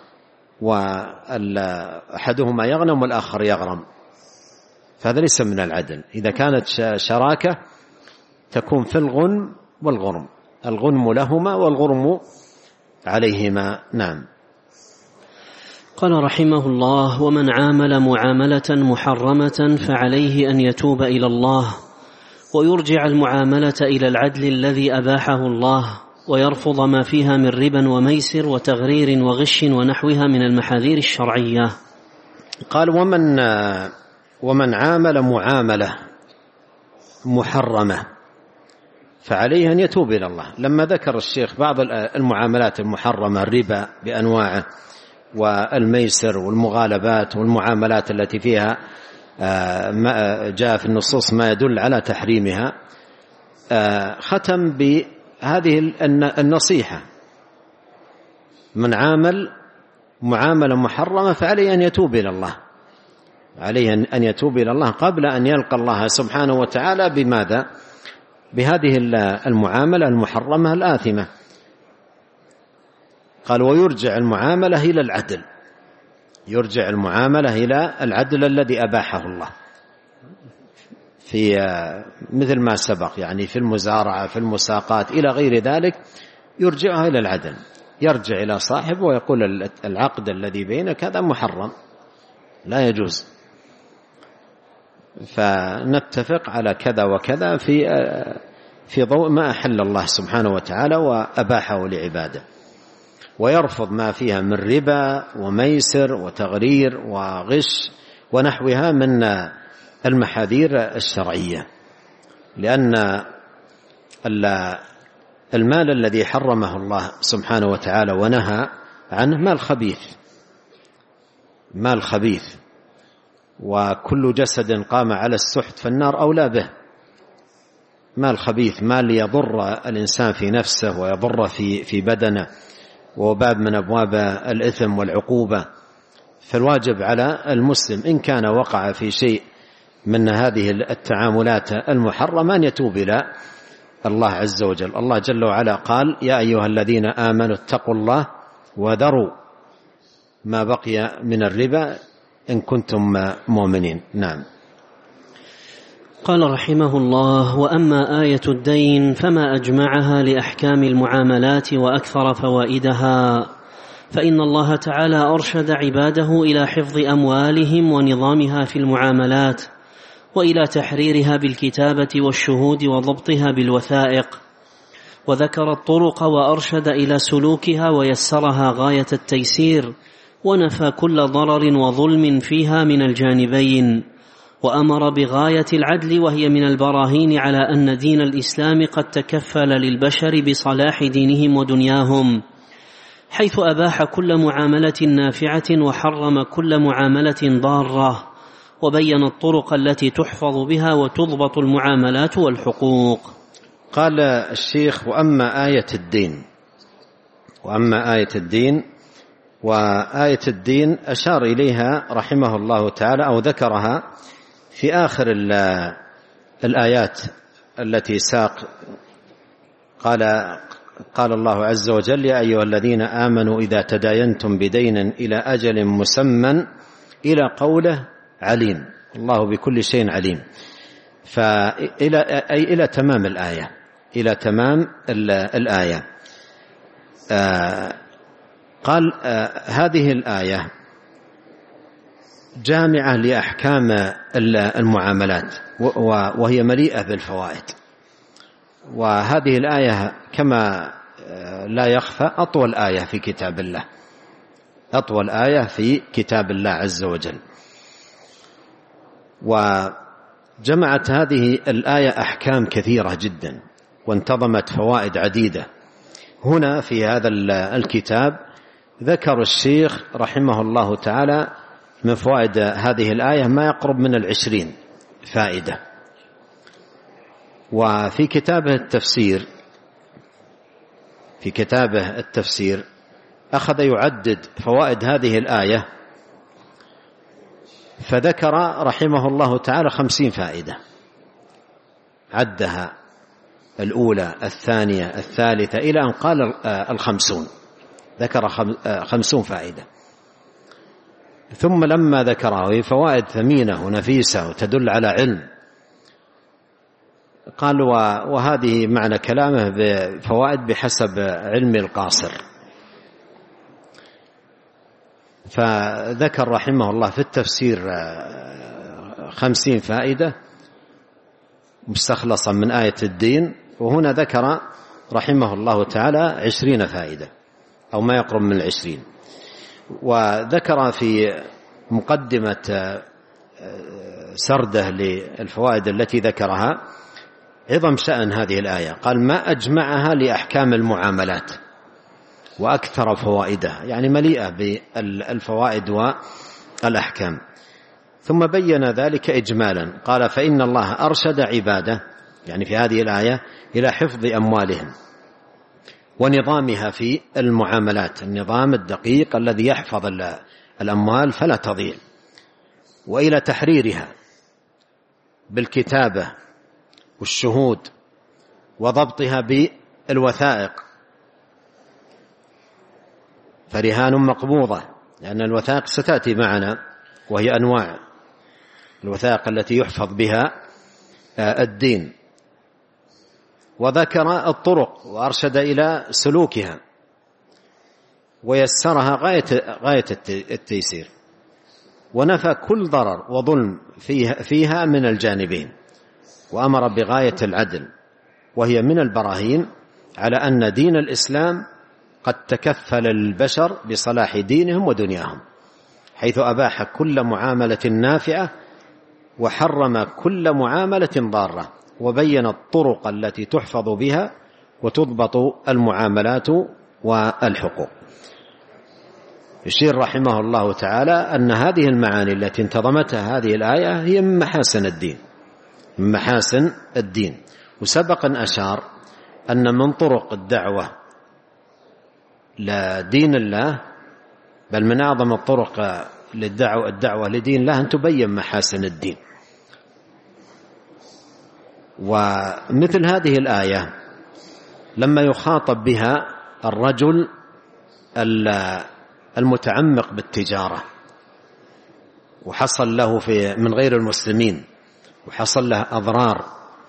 وأحدهما يغنم والآخر يغرم، فهذا ليس من العدل. إذا كانت شراكة تكون في الغنم والغرم، الغنم لهما والغرم عليهما. نعم. قال رحمه الله: ومن عامل معاملة محرمة فعليه أن يتوب إلى الله ويرجع المعاملة إلى العدل الذي أباحه الله، ويرفض ما فيها من ربا وميسر وتغرير وغش ونحوها من المحاذير الشرعية. قال ومن ومن عامل معاملة محرمة فعليه أن يتوب إلى الله. لما ذكر الشيخ بعض المعاملات المحرمة، الربا بأنواعه والميسر والمغالبات والمعاملات التي فيها جاء في النصوص ما يدل على تحريمها، ختم بهذه النصيحة: من عامل معاملة محرمة فعليه أن يتوب إلى الله، عليه أن يتوب إلى الله قبل أن يلقى الله سبحانه وتعالى بماذا؟ بهذه المعاملة المحرمة الآثمة. قال ويرجع المعاملة إلى العدل، يرجع المعاملة إلى العدل الذي أباحه الله في مثل ما سبق، يعني في المزارعة في المساقات إلى غير ذلك، يرجعها إلى العدل، يرجع إلى صاحبه ويقول العقد الذي بينك هذا محرم لا يجوز، فنتفق على كذا وكذا في في ضوء ما أحل الله سبحانه وتعالى وأباحه لعباده، ويرفض ما فيها من ربا وميسر وتغرير وغش ونحوها من المحاذير الشرعية، لأن المال الذي حرمه الله سبحانه وتعالى ونهى عنه مال خبيث، مال خبيث، وكل جسد قام على السحت فالنار أولى به. مال خبيث، مال يضر الإنسان في نفسه ويضر في في بدنه، وباب من أبواب الإثم والعقوبة. فالواجب على المسلم إن كان وقع في شيء من هذه التعاملات المحرمة أن يتوب إلى الله عز وجل. الله جل وعلا قال: يا أيها الذين آمنوا اتقوا الله وذروا ما بقي من الربا إن كنتم مؤمنين. نعم. قال رحمه الله: وأما آية الدين فما أجمعها لأحكام المعاملات وأكثر فوائدها، فإن الله تعالى أرشد عباده إلى حفظ أموالهم ونظامها في المعاملات، وإلى تحريرها بالكتابة والشهود وضبطها بالوثائق، وذكر الطرق وأرشد إلى سلوكها ويسرها غاية التيسير، ونفى كل ضرر وظلم فيها من الجانبين، وأمر بغاية العدل، وهي من البراهين على أن دين الإسلام قد تكفل للبشر بصلاح دينهم ودنياهم، حيث أباح كل معاملة نافعة وحرم كل معاملة ضارة، وبين الطرق التي تحفظ بها وتضبط المعاملات والحقوق. قال الشيخ: وأما آية الدين، وأما آية الدين وآية الدين أشار إليها رحمه الله تعالى أو ذكرها في آخر الآيات التي ساق. قال قال الله عز وجل: يا أيها الذين آمنوا إذا تداينتم بدين إلى أجل مسمى، إلى قوله عليم، الله بكل شيء عليم. فإلى أي إلى تمام الآية، إلى تمام الآية. آه قال آه هذه الآية جامعة لأحكام المعاملات وهي مليئة بالفوائد. وهذه الآية كما لا يخفى أطول آية في كتاب الله، أطول آية في كتاب الله عز وجل. وجمعت هذه الآية أحكام كثيرة جدا وانتظمت فوائد عديدة. هنا في هذا الكتاب ذكر الشيخ رحمه الله تعالى من فوائد هذه الآية ما يقرب من العشرين فائدة. وفي كتابه التفسير في كتابه التفسير أخذ يعدد فوائد هذه الآية، فذكر رحمه الله تعالى خمسين فائدة، عدها الأولى الثانية الثالثة إلى أن قال الخمسون، ذكر خمسون فائدة. ثم لما ذكره فوائد ثمينة ونفيسة وتدل على علم، قال وهذه معنى كلامه بفوائد بحسب علم القاصر. فذكر رحمه الله في التفسير خمسين فائدة مستخلصا من آية الدين، وهنا ذكر رحمه الله تعالى عشرين فائدة أو ما يقرب من العشرين. وذكر في مقدمة سرده للفوائد التي ذكرها عظم شأن هذه الآية، قال ما أجمعها لأحكام المعاملات وأكثر فوائدها، يعني مليئة بالفوائد والأحكام. ثم بين ذلك إجمالا، قال فإن الله أرشد عباده يعني في هذه الآية إلى حفظ أموالهم ونظامها في المعاملات، النظام الدقيق الذي يحفظ الأموال فلا تضيع، وإلى تحريرها بالكتابة والشهود وضبطها بالوثائق، فرهان مقبوضة، لأن الوثائق ستأتي معنا وهي أنواع الوثائق التي يحفظ بها الدين. وذكر الطرق وأرشد إلى سلوكها ويسرها غاية, غاية التيسير، ونفى كل ضرر وظلم فيها, فيها من الجانبين، وأمر بغاية العدل، وهي من البراهين على أن دين الإسلام قد تكفل البشر بصلاح دينهم ودنياهم، حيث أباح كل معاملة نافعة وحرم كل معاملة ضارة، وبين الطرق التي تحفظ بها وتضبط المعاملات والحقوق. يشير رحمه الله تعالى أن هذه المعاني التي انتظمتها هذه الآية هي من محاسن الدين من محاسن الدين. وسبق أن أشار أن من طرق الدعوة لدين الله، بل من أعظم الطرق للدعوة الدعوة لدين الله أن تبين محاسن الدين. ومثل هذه الآية لما يخاطب بها الرجل المتعمق بالتجارة وحصل له في من غير المسلمين وحصل له أضرار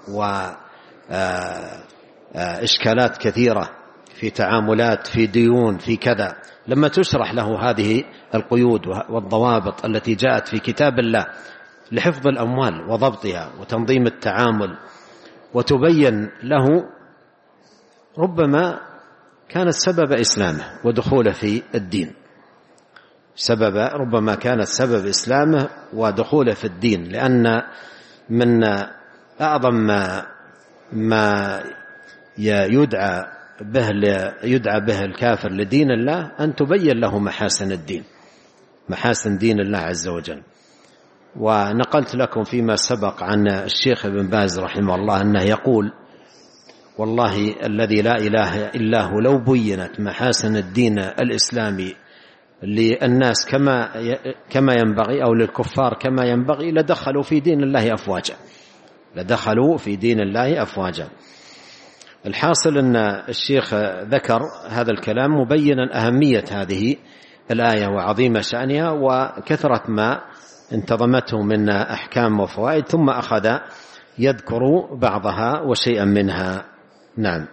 وإشكالات كثيرة في تعاملات في ديون في كذا، لما تشرح له هذه القيود والضوابط التي جاءت في كتاب الله لحفظ الأموال وضبطها وتنظيم التعامل وتبين له، ربما كانت سبب إسلامه ودخوله في الدين، سبب ربما كانت سبب إسلامه ودخوله في الدين. لأن من أعظم ما, ما يدعى به يدعى به الكافر لدين الله أن تبين له محاسن الدين، محاسن دين الله عز وجل. ونقلت لكم فيما سبق عن الشيخ ابن باز رحمه الله أنه يقول والله الذي لا إله إلا هو لو بينت محاسن الدين الإسلامي للناس كما كما ينبغي أو للكفار كما ينبغي لدخلوا في دين الله أفواجا لدخلوا في دين الله أفواجا. الحاصل أن الشيخ ذكر هذا الكلام مبينا أهمية هذه الآية وعظيم شأنها وكثرة ما انتظمته من أحكام وفوائد، ثم أخذ يذكر بعضها وشيئا منها. نعم.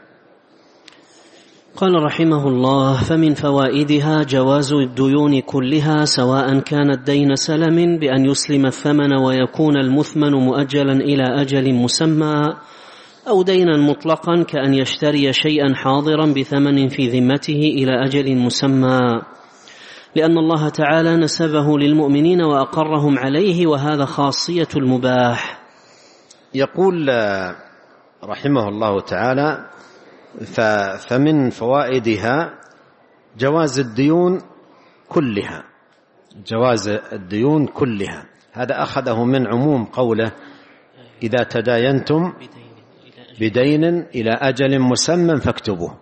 قال رحمه الله: فمن فوائدها جواز الديون كلها، سواء كان الدين سلم بأن يسلم الثمن ويكون المثمن مؤجلا إلى أجل مسمى، أو دينا مطلقا كأن يشتري شيئا حاضرا بثمن في ذمته إلى أجل مسمى، لأن الله تعالى نسبه للمؤمنين وأقرهم عليه، وهذا خاصية المباح. يقول رحمه الله تعالى: فمن فوائدها جواز الديون كلها، جواز الديون كلها. هذا أخذه من عموم قوله: إذا تداينتم بدين إلى أجل مسمى فاكتبوه.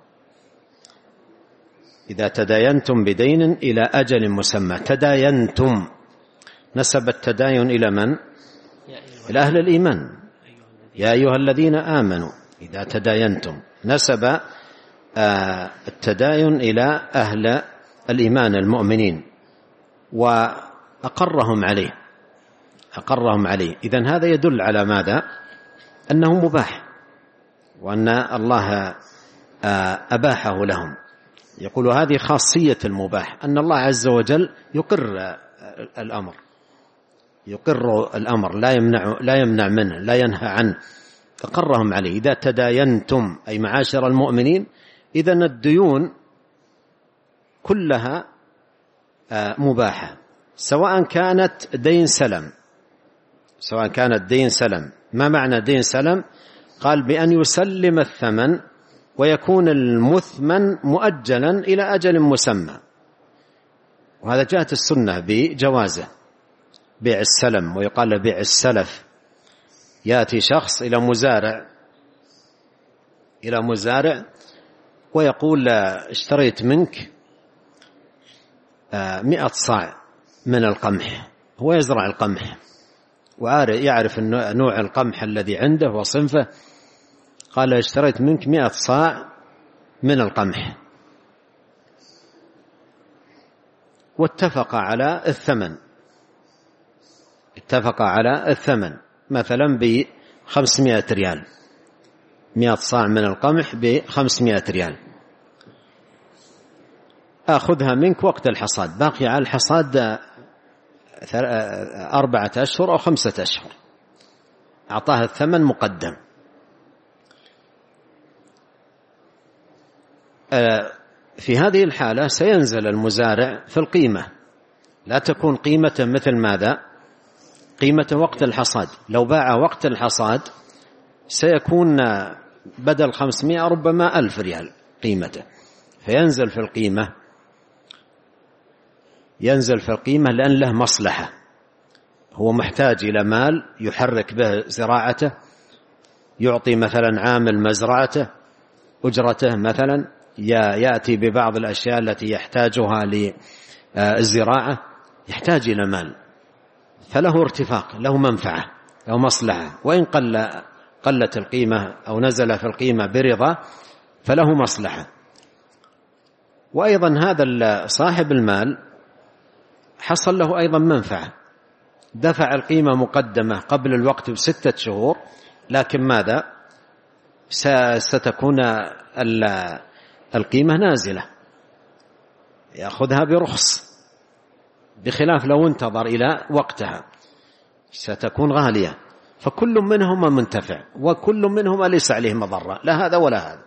إذا تداينتم بدين إلى أجل مسمى، تداينتم، نسب التداين إلى من؟ إلى أهل الإيمان. يا أيها الذين آمنوا إذا تداينتم، نسب التداين إلى أهل الإيمان المؤمنين وأقرهم عليه، أقرهم عليه. إذن هذا يدل على ماذا؟ أنه مباح، وأن الله أباحه لهم. يقول هذه خاصية المباح، أن الله عز وجل يقر الأمر، يقر الأمر، لا يمنع لا يمنع منه، لا ينهى عنه، أقرهم عليه. إذا تداينتم أي معاشر المؤمنين، إذن الديون كلها مباحة، سواء كانت دين سلم، سواء كانت دين سلم. ما معنى دين سلم؟ قال: بأن يسلم الثمن ويكون المثمن مؤجلا إلى أجل مسمى، وهذا جاءت السنة بجوازه، بيع السلم، ويقال بيع السلف. يأتي شخص إلى مزارع إلى مزارع ويقول: اشتريت منك مئة صاع من القمح. هو يزرع القمح ويعرف نوع القمح الذي عنده وصنفه، قال: اشتريت منك مئة صاع من القمح، واتفق على الثمن، اتفق على الثمن مثلا بخمسمائة ريال، مئة صاع من القمح بخمسمائة ريال، أخذها منك وقت الحصاد، باقي على الحصاد أربعة أشهر أو خمسة أشهر، أعطاه الثمن مقدم. في هذه الحالة سينزل المزارع في القيمة، لا تكون قيمة مثل ماذا؟ قيمة وقت الحصاد. لو باع وقت الحصاد سيكون بدل خمسمائة ربما ألف ريال قيمته، فينزل في القيمة، ينزل في القيمة لأن له مصلحة، هو محتاج إلى مال يحرك به زراعته، يعطي مثلا عامل مزرعته أجرته مثلا، يأتي ببعض الأشياء التي يحتاجها للزراعة، يحتاج إلى مال، فله ارتفاق، له منفعة، له مصلحة، وإن قل قلت القيمة أو نزل في القيمة برضا فله مصلحة. وأيضا هذا صاحب المال حصل له أيضا منفعة، دفع القيمة مقدمة قبل الوقت بستة شهور، لكن ماذا؟ ستكون القيمة نازلة، يأخذها برخص، بخلاف لو انتظر إلى وقتها ستكون غالية. فكل منهما منتفع وكل منهما ليس عليه مضرة، لا هذا ولا هذا.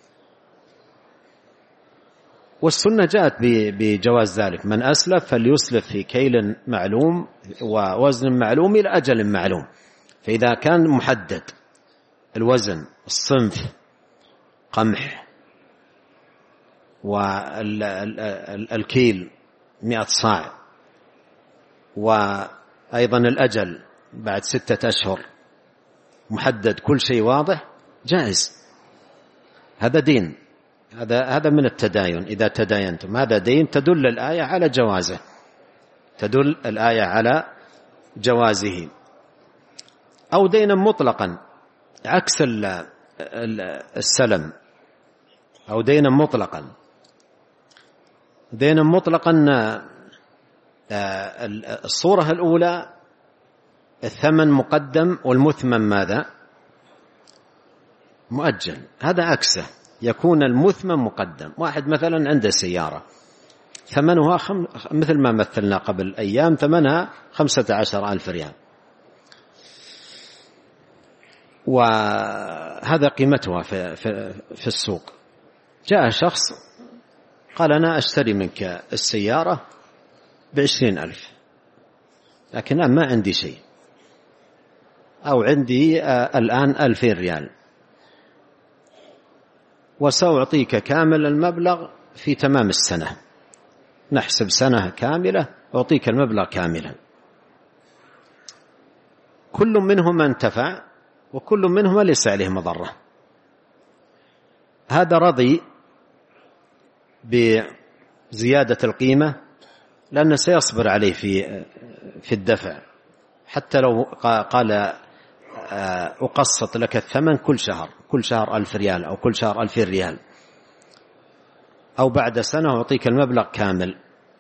والسنة جاءت بجواز ذلك: من أسلف فليسلف في كيل معلوم ووزن معلوم إلى أجل معلوم. فإذا كان محدد الوزن، الصنف، قمح، والكيل مئة صاع، وأيضا الأجل بعد ستة أشهر، محدد كل شيء واضح، جائز. هذا دين، هذا هذا من التداين. إذا تداينتم، هذا دين، تدل الآية على جوازه، تدل الآية على جوازه. أو دينا مطلقا عكس السلم، أو دينا مطلقا. دينا مطلقا الصورة الأولى الثمن مقدم والمثمن ماذا؟ مؤجل، هذا عكسه، يكون المثمن مقدم. واحد مثلا عنده سيارة ثمنها خم... مثل ما مثلنا قبل أيام، ثمنها خمسة عشر ألف ريال، وهذا قيمتها في, في, في السوق. جاء شخص قال أنا أشتري منك السيارة بعشرين ألف، لكن أنا ما عندي شيء، أو عندي الآن ألفين ريال، وسأعطيك كامل المبلغ في تمام السنة، نحسب سنة كاملة أعطيك المبلغ كاملا. كل منهما انتفع وكل منهما ليس عليه مضرة. هذا رضي بزيادة القيمة لأنه سيصبر عليه في في الدفع، حتى لو قال أقسط لك الثمن كل شهر، كل شهر ألف ريال أو كل شهر ألفين ريال، أو بعد سنة أعطيك المبلغ كامل،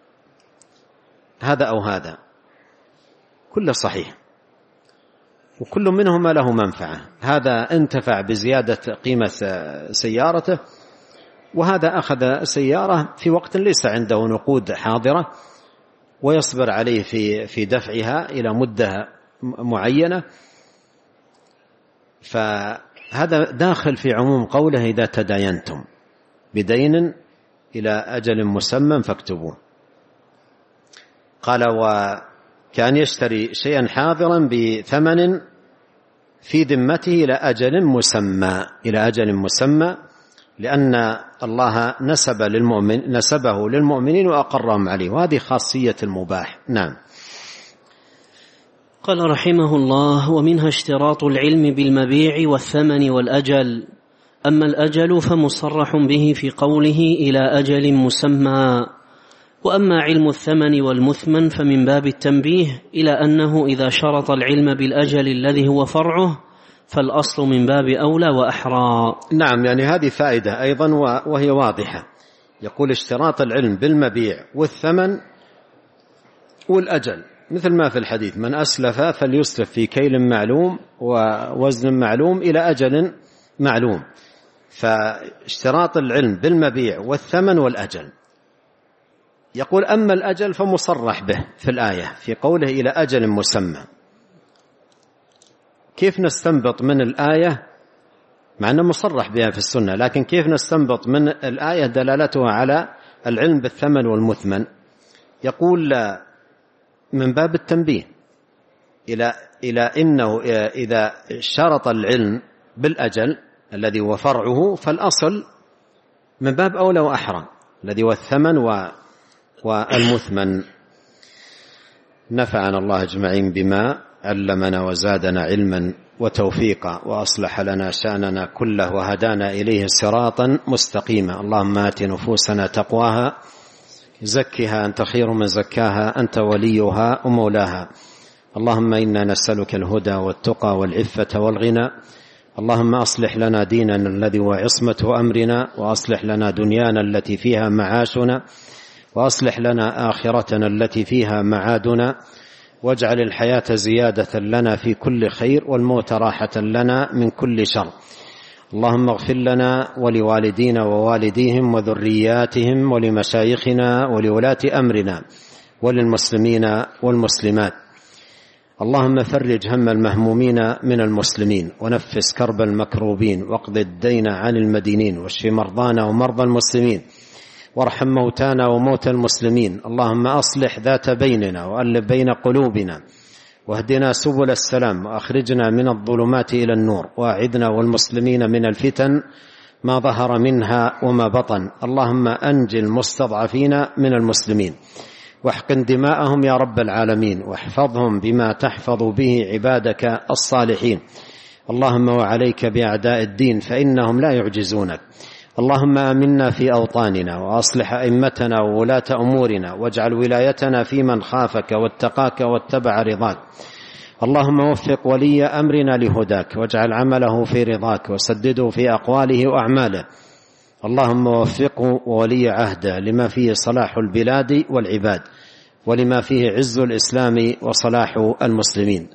هذا أو هذا كله صحيح، وكل منهما له منفعة. هذا انتفع بزيادة قيمة سيارته، وهذا أخذ سيارة في وقت ليس عنده نقود حاضرة ويصبر عليه في في دفعها إلى مدة معينة. فهذا داخل في عموم قوله إذا تداينتم بدين إلى أجل مسمى فاكتبوه. قال وكان يشتري شيئا حاضرا بثمن في ذمته إلى أجل مسمى، إلى أجل مسمى، لأن الله نسب للمؤمن نسبه للمؤمنين وأقرهم عليه، وهذه خاصية المباح. نعم. قال رحمه الله: ومنها اشتراط العلم بالمبيع والثمن والأجل. أما الأجل فمصرح به في قوله إلى أجل مسمى، وأما علم الثمن والمثمن فمن باب التنبيه إلى أنه إذا شرط العلم بالأجل الذي هو فرعه فالأصل من باب أولى وأحرى. نعم، يعني هذه فائدة أيضا وهي واضحة. يقول اشتراط العلم بالمبيع والثمن والأجل، مثل ما في الحديث: من أسلف فليسلف في كيل معلوم ووزن معلوم إلى أجل معلوم. فاشتراط العلم بالمبيع والثمن والأجل. يقول أما الأجل فمصرح به في الآية في قوله إلى أجل مسمى. كيف نستنبط من الآية، مع أنه مصرح بها في السنة، لكن كيف نستنبط من الآية دلالتها على العلم بالثمن والمثمن؟ يقول من باب التنبيه إلى إلى إنه إذا شرط العلم بالأجل الذي هو فرعه فالأصل من باب أولى وأحرى الذي هو الثمن والمثمن. نفعنا الله أجمعين بما علمنا وزادنا علما وتوفيقا، وأصلح لنا شأننا كله وهدانا إليه صراطا مستقيما. اللهم آت نفوسنا تقواها زكها أنت خير من زكاها أنت وليها ومولاها. اللهم إنا نسألك الهدى والتقى والعفة والغنى. اللهم أصلح لنا ديننا الذي هو عصمة أمرنا، وأصلح لنا دنيانا التي فيها معاشنا، وأصلح لنا آخرتنا التي فيها معادنا، واجعل الحياة زيادة لنا في كل خير والموت راحة لنا من كل شر. اللهم اغفر لنا ولوالدينا ووالديهم وذرياتهم ولمشايخنا ولولاة أمرنا وللمسلمين والمسلمات. اللهم فرج هم المهمومين من المسلمين، ونفس كرب المكروبين، واقض الدين عن المدينين، واشف مرضانا ومرضى المسلمين، وارحم موتانا وموتى المسلمين. اللهم أصلح ذات بيننا وألف بين قلوبنا، واهدنا سبل السلام، وأخرجنا من الظلمات إلى النور، وأعذنا والمسلمين من الفتن ما ظهر منها وما بطن. اللهم أنج المستضعفين من المسلمين، واحقن دماءهم يا رب العالمين، واحفظهم بما تحفظ به عبادك الصالحين. اللهم وعليك بأعداء الدين فإنهم لا يعجزونك. اللهم آمنا في أوطاننا، وأصلح أئمتنا وولاة أمورنا، واجعل ولايتنا في من خافك واتقاك واتبع رضاك. اللهم وفق ولي أمرنا لهداك، واجعل عمله في رضاك، وسدده في أقواله وأعماله. اللهم وفقه وولي عهده لما فيه صلاح البلاد والعباد، ولما فيه عز الإسلام وصلاح المسلمين.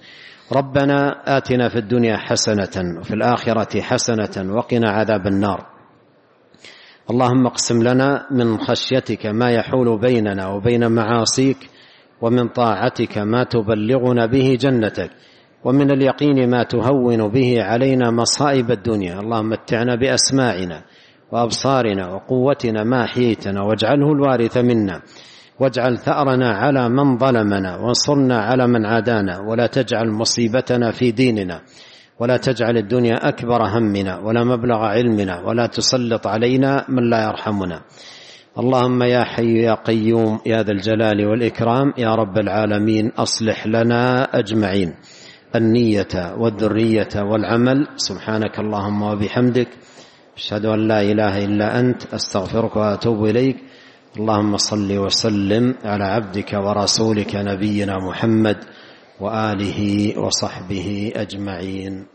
ربنا آتنا في الدنيا حسنة وفي الآخرة حسنة وقنا عذاب النار. اللهم اقسم لنا من خشيتك ما يحول بيننا وبين معاصيك، ومن طاعتك ما تبلغنا به جنتك، ومن اليقين ما تهون به علينا مصائب الدنيا. اللهم متعنا بأسماعنا وأبصارنا وقوتنا ما أحييتنا، واجعله الوارث منا، واجعل ثأرنا على من ظلمنا، وانصرنا على من عادانا، ولا تجعل مصيبتنا في ديننا، ولا تجعل الدنيا أكبر همنا ولا مبلغ علمنا، ولا تسلط علينا من لا يرحمنا. اللهم يا حي يا قيوم يا ذا الجلال والإكرام يا رب العالمين، أصلح لنا أجمعين النية والذرية والعمل. سبحانك اللهم وبحمدك، أشهد أن لا إله إلا أنت، أستغفرك وأتوب إليك. اللهم صل وسلم على عبدك ورسولك نبينا محمد وآله وصحبه أجمعين.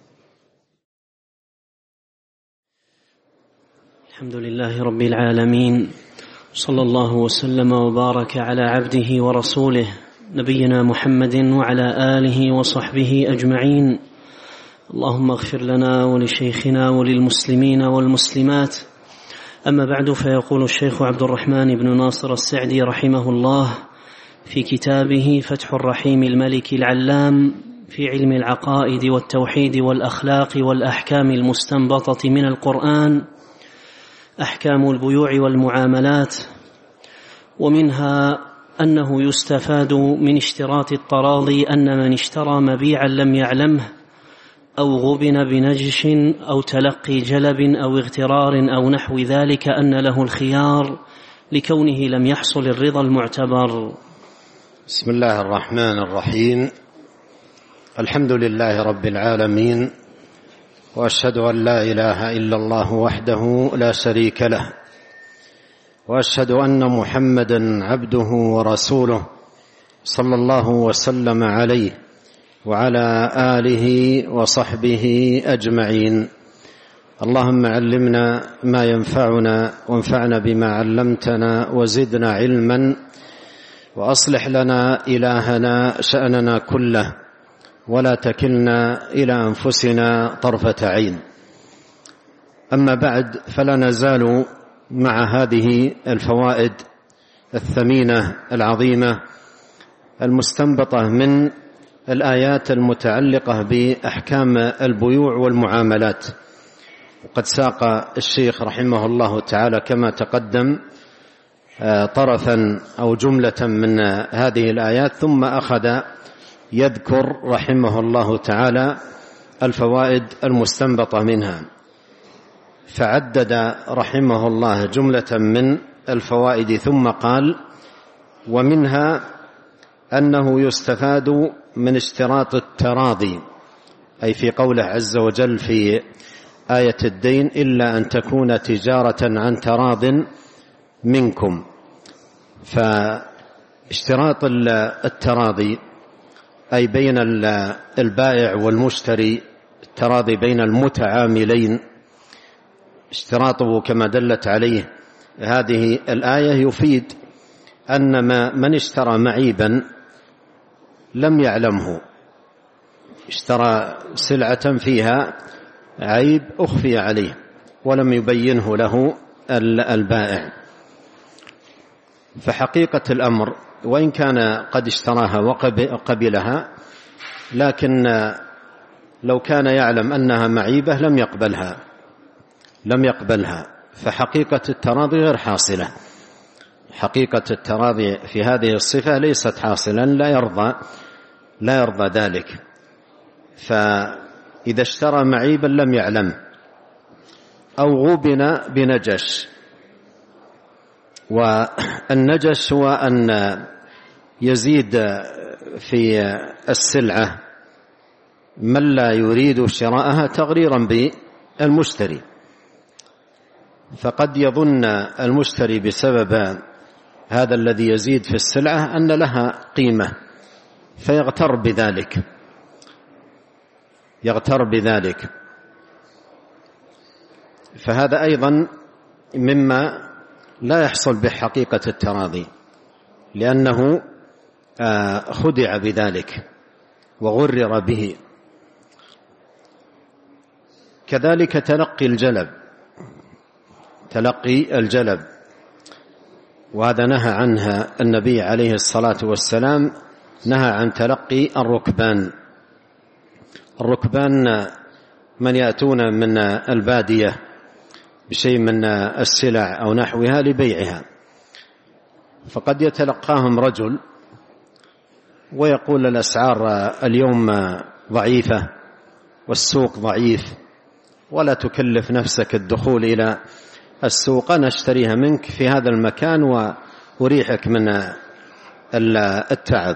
الحمد لله رب العالمين، صلى الله وسلم وبارك على عبده ورسوله نبينا محمد وعلى آله وصحبه أجمعين. اللهم اغفر لنا ولشيخنا وللمسلمين والمسلمات. أما بعد، فيقول الشيخ عبد الرحمن بن ناصر السعدي رحمه الله في كتابه فتح الرحيم الملك العلام في علم العقائد والتوحيد والأخلاق والأحكام المستنبطة من القرآن: أحكام البيوع والمعاملات. ومنها أنه يستفاد من اشتراط التراضي أن من اشترى مبيعا لم يعلمه أو غبن بنجش أو تلقي جلب أو اغترار أو نحو ذلك أن له الخيار لكونه لم يحصل الرضا المعتبر. بسم الله الرحمن الرحيم. الحمد لله رب العالمين، وأشهد أن لا إله إلا الله وحده لا شريك له، وأشهد أن محمدا عبده ورسوله صلى الله وسلم عليه وعلى آله وصحبه أجمعين. اللهم علمنا ما ينفعنا، وانفعنا بما علمتنا، وزدنا علما، وأصلح لنا إلهنا شأننا كله، ولا تكلنا إلى أنفسنا طرفة عين. أما بعد، فلا نزال مع هذه الفوائد الثمينة العظيمة المستنبطة من الآيات المتعلقة بأحكام البيوع والمعاملات. وقد ساق الشيخ رحمه الله تعالى كما تقدم طرفا أو جملة من هذه الآيات، ثم أخذ يذكر رحمه الله تعالى الفوائد المستنبطة منها، فعدد رحمه الله جملة من الفوائد ثم قال: ومنها أنه يستفاد من اشتراط التراضي، أي في قوله عز وجل في آية الدين: إلا أن تكون تجارة عن تراض منكم. فاشتراط التراضي أي بين البائع والمشتري، التراضي بين المتعاملين، اشتراطه كما دلت عليه هذه الآية يفيد أن من اشترى معيبا لم يعلمه، اشترى سلعة فيها عيب أخفي عليه ولم يبينه له البائع، فحقيقة الأمر وإن كان قد اشتراها وقبلها، لكن لو كان يعلم أنها معيبة لم يقبلها لم يقبلها فحقيقة التراضي غير حاصلة. حقيقة التراضي في هذه الصفة ليست حاصلا، لا يرضى لا يرضى ذلك. فإذا اشترى معيبا لم يعلم أو غبن بنجش، والنجش هو أن يزيد في السلعة من لا يريد شراءها تغريرا بالمشتري، فقد يظن المشتري بسبب هذا الذي يزيد في السلعة أن لها قيمة فيغتر بذلك يغتر بذلك فهذا أيضا مما لا يحصل بحقيقة التراضي، لأنه خدع بذلك وغرر به. كذلك تلقي الجلب، تلقي الجلب، وهذا نهى عنها النبي عليه الصلاة والسلام، نهى عن تلقي الركبان. الركبان من يأتون من البادية بشيء من السلع أو نحوها لبيعها، فقد يتلقاهم رجل ويقول الأسعار اليوم ضعيفة والسوق ضعيف ولا تكلف نفسك الدخول إلى السوق، نشتريها منك في هذا المكان وأريحك من التعب.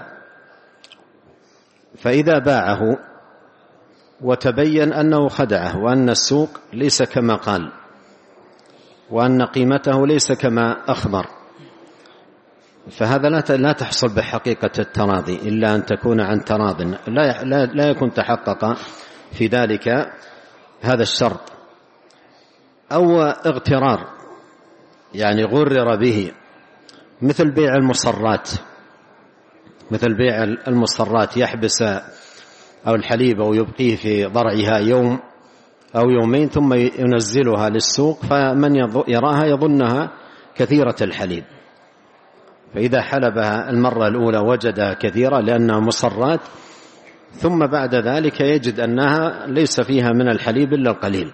فإذا باعه وتبين أنه خدعه وأن السوق ليس كما قال وأن قيمته ليس كما أخبر، فهذا لا تحصل بحقيقة التراضي إلا أن تكون عن تراض، لا, لا يكون تحقق في ذلك هذا الشرط. أو اغترار، يعني غرر به، مثل بيع المصرات، مثل بيع المصرات، يحبس أو الحليب أو يبقيه في ضرعها يوم أو يومين ثم ينزلها للسوق، فمن يراها يظنها كثيرة الحليب، فإذا حلبها المرة الأولى وجدها كثيرة لأنها مصرات، ثم بعد ذلك يجد أنها ليس فيها من الحليب إلا القليل،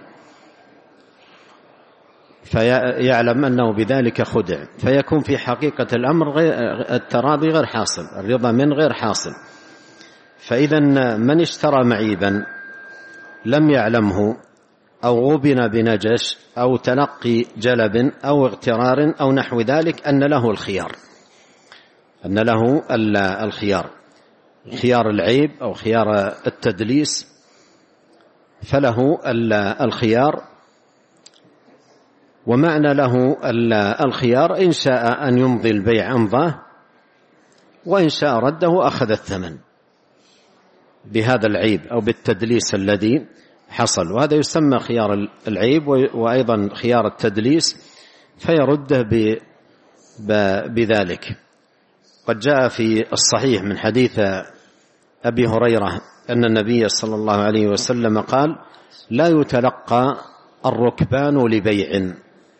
فيعلم أنه بذلك خدع، فيكون في حقيقة الأمر غير التراضي غير حاصل، الرضا من غير حاصل. فإذا من اشترى معيبا لم يعلمه أو غبن بنجش أو تلقي جلب أو اغترار أو نحو ذلك أن له الخيار، أن له الخيار، خيار العيب أو خيار التدليس، فله الخيار. ومعنى له الخيار إن شاء أن يمضي البيع أمضاه، وإن شاء رده أخذ الثمن بهذا العيب أو بالتدليس الذي حصل، وهذا يسمى خيار العيب وأيضا خيار التدليس، فيرده بذلك. قد جاء في الصحيح من حديث أبي هريرة أن النبي صلى الله عليه وسلم قال: لا يتلقى الركبان لبيع،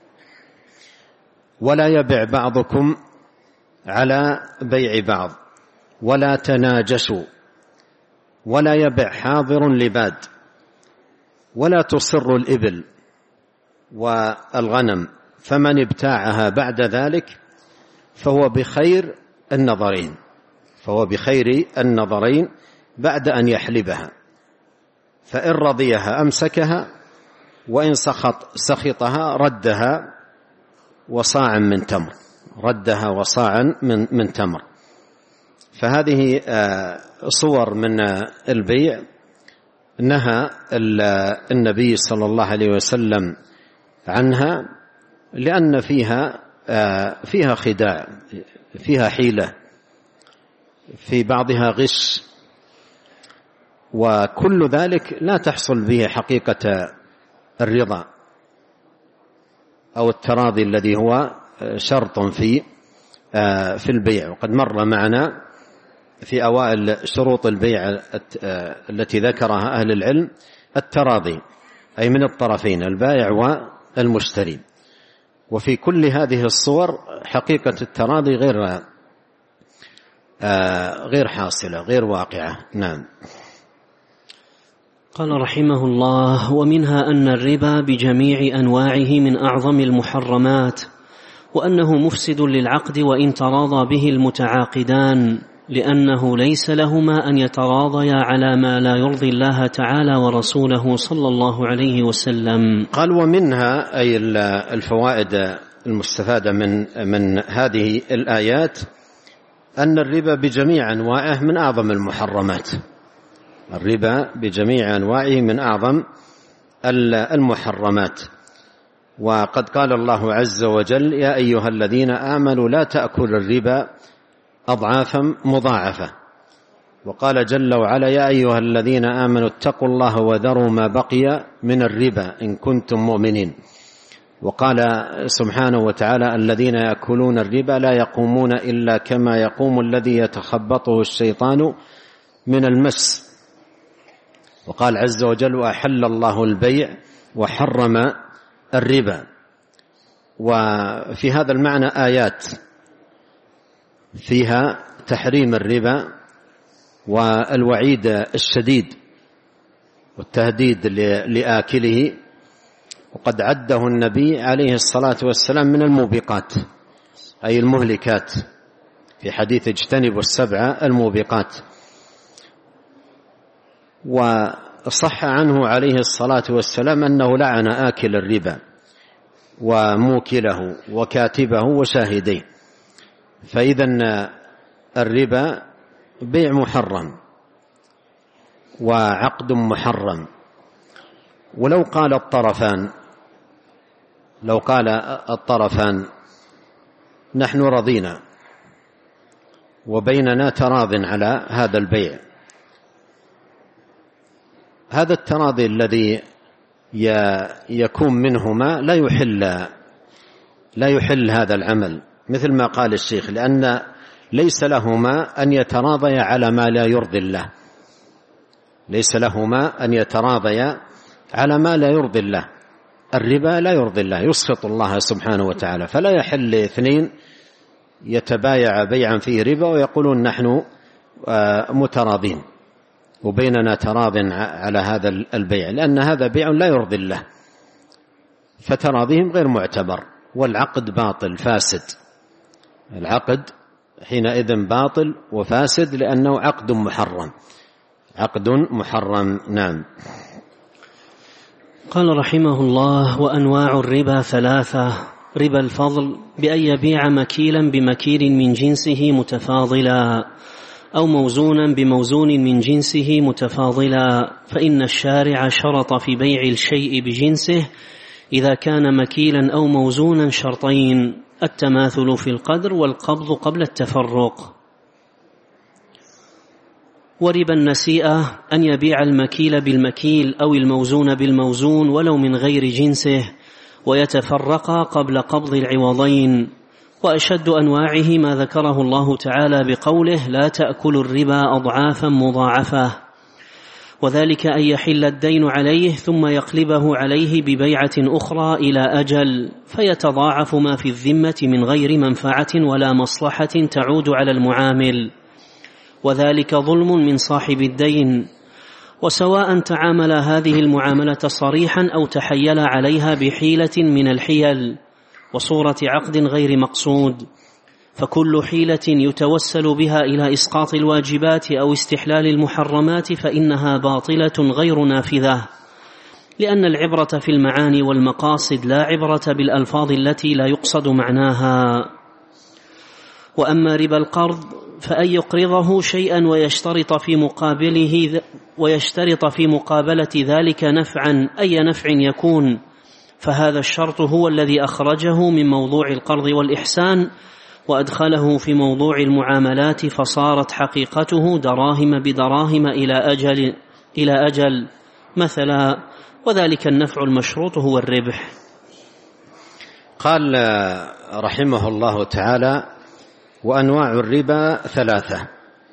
ولا يبع بعضكم على بيع بعض، ولا تناجشوا، ولا يبع حاضر لباد، ولا تصر الإبل والغنم، فمن ابتاعها بعد ذلك فهو بخير النظرين، فهو بخير النظرين بعد أن يحلبها، فإن رضيها أمسكها، وإن سخط سخطها ردها وصاعا من تمر، ردها وصاعا من, من تمر. فهذه صور من البيع نهى النبي صلى الله عليه وسلم عنها، لأن فيها فيها خداع، فيها حيلة، في بعضها غش، وكل ذلك لا تحصل به حقيقة الرضا أو التراضي الذي هو شرط في في البيع. وقد مر معنا في أوائل شروط البيع التي ذكرها أهل العلم التراضي، أي من الطرفين البائع والمشتري، وفي كل هذه الصور حقيقة التراضي غير غير حاصلة، غير واقعة. نعم. قال رحمه الله: ومنها أن الربا بجميع أنواعه من أعظم المحرمات، وأنه مفسد للعقد وإن تراضى به المتعاقدان، لأنه ليس لهما أن يتراضيا على ما لا يرضي الله تعالى ورسوله صلى الله عليه وسلم. قال: ومنها أي الفوائد المستفادة من من هذه الآيات أن الربا بجميع أنواعه من أعظم المحرمات، الربا بجميع أنواعه من أعظم المحرمات. وقد قال الله عز وجل: يا أيها الذين آمنوا لا تأكلوا الربا أضعافا مضاعفة. وقال جل وعلا: يا أيها الذين آمنوا اتقوا الله وذروا ما بقي من الربا إن كنتم مؤمنين. وقال سبحانه وتعالى: الذين يأكلون الربا لا يقومون إلا كما يقوم الذي يتخبطه الشيطان من المس. وقال عز وجل: وأحل الله البيع وحرم الربا. وفي هذا المعنى آيات فيها تحريم الربا والوعيد الشديد والتهديد لآكله، وقد عده النبي عليه الصلاة والسلام من الموبقات، أي المهلكات، في حديث اجتنبوا السبع الموبقات. وصح عنه عليه الصلاة والسلام أنه لعن آكل الربا وموكله وكاتبه وشاهديه. فإذن الربا بيع محرم وعقد محرم. ولو قال الطرفان لو قال الطرفان نحن رضينا وبيننا تراض على هذا البيع، هذا التراضي الذي يكون منهما لا يحل لا يحل هذا العمل، مثل ما قال الشيخ، لأن ليس لهما أن يتراضيا على ما لا يرضي الله، ليس لهما أن يتراضيا على ما لا يرضي الله. الربا لا يرضي الله، يسخط الله سبحانه وتعالى، فلا يحل اثنين يتبايع بيعا فيه ربا ويقولون نحن متراضين وبيننا تراض على هذا البيع، لأن هذا بيع لا يرضي الله، فتراضيهم غير معتبر، والعقد باطل فاسد. العقد حينئذ باطل وفاسد لأنه عقد محرم، عقد محرم. نعم. قال رحمه الله: وأنواع الربا ثلاثة: ربا الفضل بأن يبيع مكيلا بمكيل من جنسه متفاضلا، أو موزونا بموزون من جنسه متفاضلا، فإن الشارع شرط في بيع الشيء بجنسه إذا كان مكيلا أو موزونا شرطين: التماثل في القدر والقبض قبل التفرق. وربا النسيئة أن يبيع المكيل بالمكيل أو الموزون بالموزون ولو من غير جنسه، ويتفرقا قبل قبض العوضين. وأشد أنواعه ما ذكره الله تعالى بقوله: لا تأكلوا الربا أضعافا مضاعفة، وذلك أن يحل الدين عليه ثم يقلبه عليه ببيعة أخرى إلى أجل، فيتضاعف ما في الذمة من غير منفعة ولا مصلحة تعود على المعامل، وذلك ظلم من صاحب الدين. وسواء تعامل هذه المعاملة صريحا أو تحيل عليها بحيلة من الحيل وصورة عقد غير مقصود، فكل حيلة يتوسل بها إلى إسقاط الواجبات أو استحلال المحرمات فإنها باطلة غير نافذة، لأن العبرة في المعاني والمقاصد لا عبرة بالألفاظ التي لا يقصد معناها. وأما ربا القرض فأن يقرضه شيئا ويشترط في مقابله ويشترط في مقابلة ذلك نفعا أي نفع يكون، فهذا الشرط هو الذي أخرجه من موضوع القرض والإحسان وأدخله في موضوع المعاملات، فصارت حقيقته دراهم بدراهم إلى أجل إلى أجل مثلا، وذلك النفع المشروط هو الربح. قال رحمه الله تعالى: وأنواع الربا ثلاثة،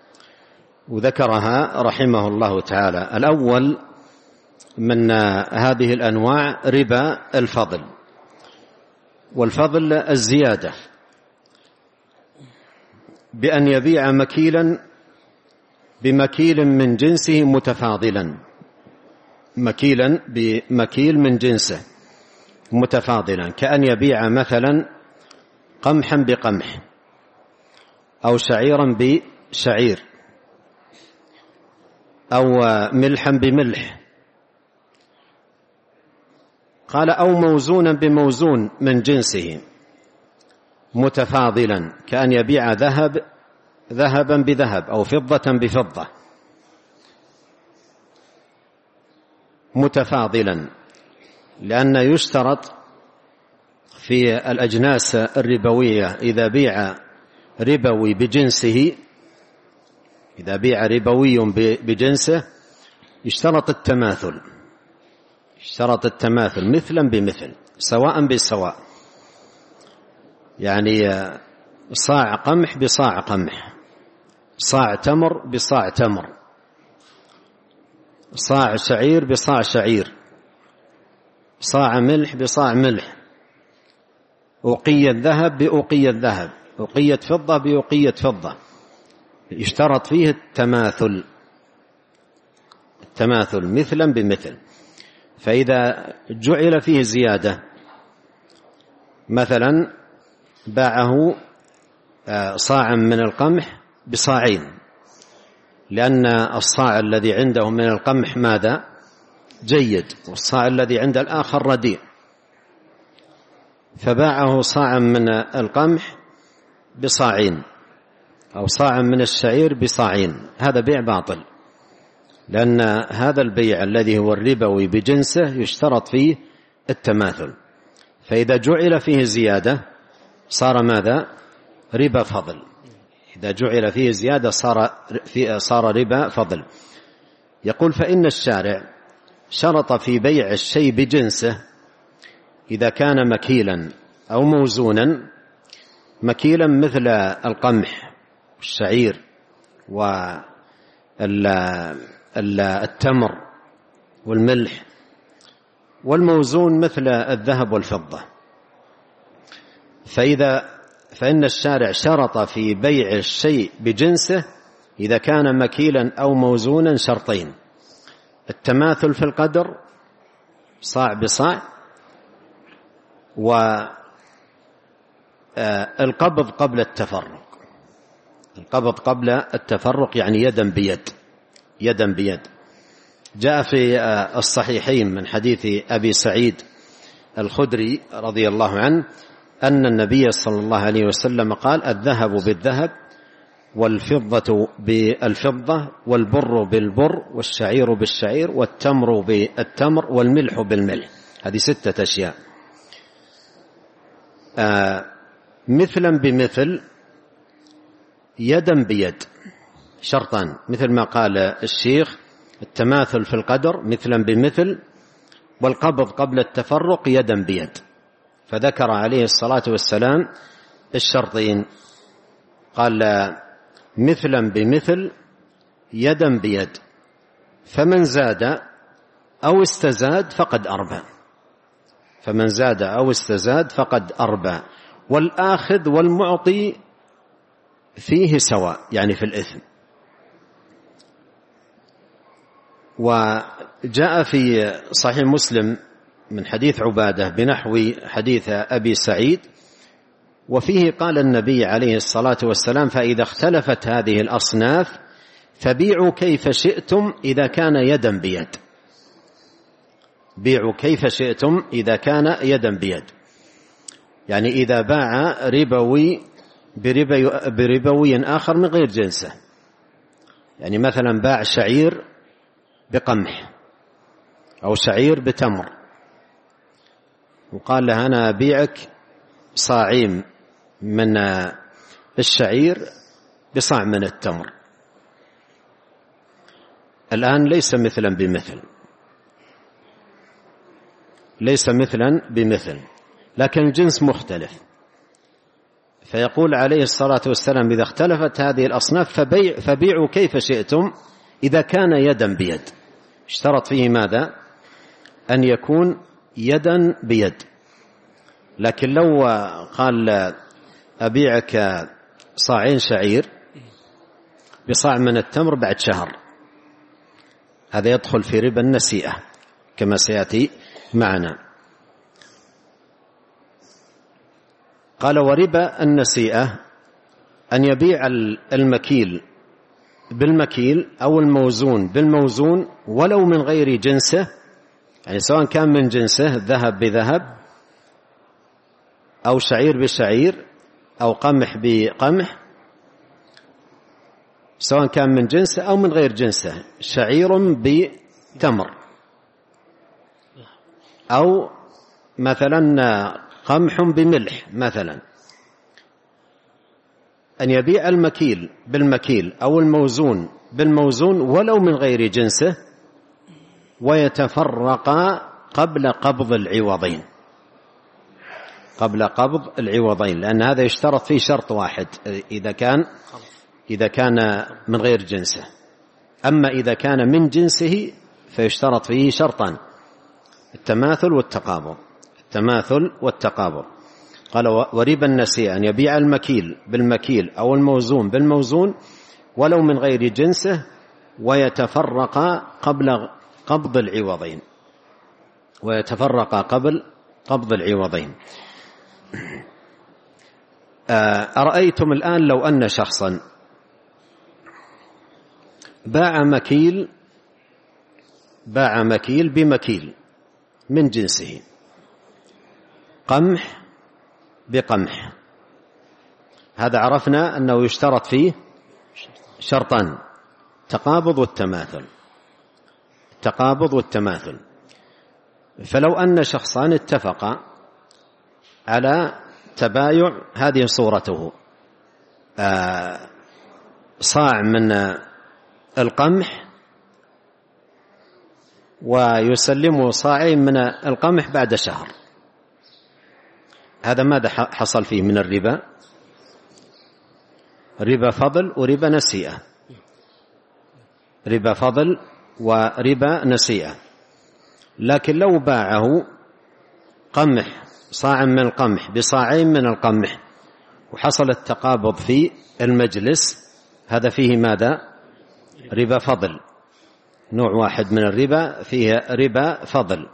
وذكرها رحمه الله تعالى. الأول من هذه الأنواع ربا الفضل، والفضل الزيادة بأن يبيع مكيلا بمكيل من جنسه متفاضلا، مكيلا بمكيل من جنسه متفاضلا، كأن يبيع مثلا قمحا بقمح أو شعيرا بشعير أو ملحا بملح. قال: أو موزونا بموزون من جنسه متفاضلا، كأن يبيع ذهب ذهبا بذهب أو فضة بفضة متفاضلا، لأن يشترط في الأجناس الربوية إذا بيع ربوي بجنسه إذا بيع ربوي بجنسه يشترط التماثل، اشترط التماثل مثلا بمثل سواء بسواء، يعني صاع قمح بصاع قمح، صاع تمر بصاع تمر، صاع شعير بصاع شعير، صاع ملح بصاع ملح، أوقية ذهب بأوقية ذهب، أوقية فضة بأوقية فضة، يشترط فيه التماثل، التماثل مثلا بمثل. فإذا جعل فيه زيادة، مثلا باعه صاعا من القمح بصاعين، لأن الصاع الذي عنده من القمح ماذا؟ جيد، والصاع الذي عند الآخر رديء، فباعه صاعا من القمح بصاعين أو صاعا من الشعير بصاعين، هذا بيع باطل، لأن هذا البيع الذي هو الربوي بجنسه يشترط فيه التماثل. فإذا جعل فيه زيادة صار ماذا؟ ربا فضل. إذا جعل فيه زيادة صار في صار ربا فضل. يقول فإن الشارع شرط في بيع الشيء بجنسه إذا كان مكيلا أو موزونا، مكيلا مثل القمح والشعير والتمر والملح، والموزون مثل الذهب والفضة. فإذا فإن الشارع شرط في بيع الشيء بجنسه إذا كان مكيلا أو موزونا شرطين: التماثل في القدر صاع بصاع، والقبض قبل التفرق. القبض قبل التفرق يعني يدا بيد، يدا بيد. جاء في الصحيحين من حديث أبي سعيد الخدري رضي الله عنه أن النبي صلى الله عليه وسلم قال: الذهب بالذهب، والفضة بالفضة، والبر بالبر، والشعير بالشعير، والتمر بالتمر، والملح بالملح. هذه ستة أشياء. آه مثلا بمثل، يدا بيد، شرطان، مثل ما قال الشيخ: التماثل في القدر مثلا بمثل، والقبض قبل التفرق يدا بيد. فذكر عليه الصلاة والسلام الشرطين، قال: مثلا بمثل، يدا بيد، فمن زاد أو استزاد فقد أربى، فمن زاد أو استزاد فقد أربى، والآخذ والمعطي فيه سواء، يعني في الإثم. وجاء في صحيح مسلم من حديث عبادة بنحو حديث أبي سعيد، وفيه قال النبي عليه الصلاة والسلام: فإذا اختلفت هذه الأصناف فبيعوا كيف شئتم إذا كان يدا بيد. بيعوا كيف شئتم إذا كان يدا بيد، يعني إذا باع ربوي بربوي آخر من غير جنسه، يعني مثلا باع شعير بقمح أو شعير بتمر، وقال له: أنا أبيعك صاعين من الشعير بصاع من التمر. الآن ليس مثلا بمثل، ليس مثلا بمثل، لكن الجنس مختلف. فيقول عليه الصلاة والسلام: إذا اختلفت هذه الأصناف فبيع فبيعوا كيف شئتم إذا كان يدا بيد. اشترط فيه ماذا؟ أن يكون يدا بيد. لكن لو قال: أبيعك صاعين شعير بصاع من التمر بعد شهر، هذا يدخل في ربا النسيئة كما سيأتي معنا. قال: وربا النسيئة أن يبيع المكيل بالمكيل أو الموزون بالموزون ولو من غير جنسه، يعني سواء كان من جنسه ذهب بذهب أو شعير بشعير أو قمح بقمح، سواء كان من جنسه أو من غير جنسه، شعير بتمر، أو مثلا قمح بملح مثلا، أن يبيع المكيل بالمكيل أو الموزون بالموزون ولو من غير جنسه، ويتفرقا قبل قبض العوضين، قبل قبض العوضين، لأن هذا يشترط فيه شرط واحد إذا كان إذا كان من غير جنسه. أما إذا كان من جنسه فيشترط فيه شرطان: التماثل والتقابض. التماثل والتقابض. قال: وربا النسيئة أن يبيع المكيل بالمكيل أو الموزون بالموزون ولو من غير جنسه ويتفرق قبل قبض العوضين ويتفرق قبل قبض العوضين. أرأيتم الآن لو أن شخصا باع مكيل باع مكيل بمكيل من جنسه، قمح بقمح، هذا عرفنا أنه يشترط فيه شرطان: التقابض والتماثل. التقابض والتماثل. فلو أن شخصان اتفقا على تبايع، هذه صورته: صاع من القمح ويسلمه صاعين من القمح بعد شهر، هذا ماذا حصل فيه من الربا؟ ربا فضل وربا نسيئة. ربا فضل وربا نسيئة. لكن لو باعه قمح، صاع من القمح بصاعين من القمح، وحصل التقابض في المجلس، هذا فيه ماذا؟ ربا فضل، نوع واحد من الربا فيه ربا فضل.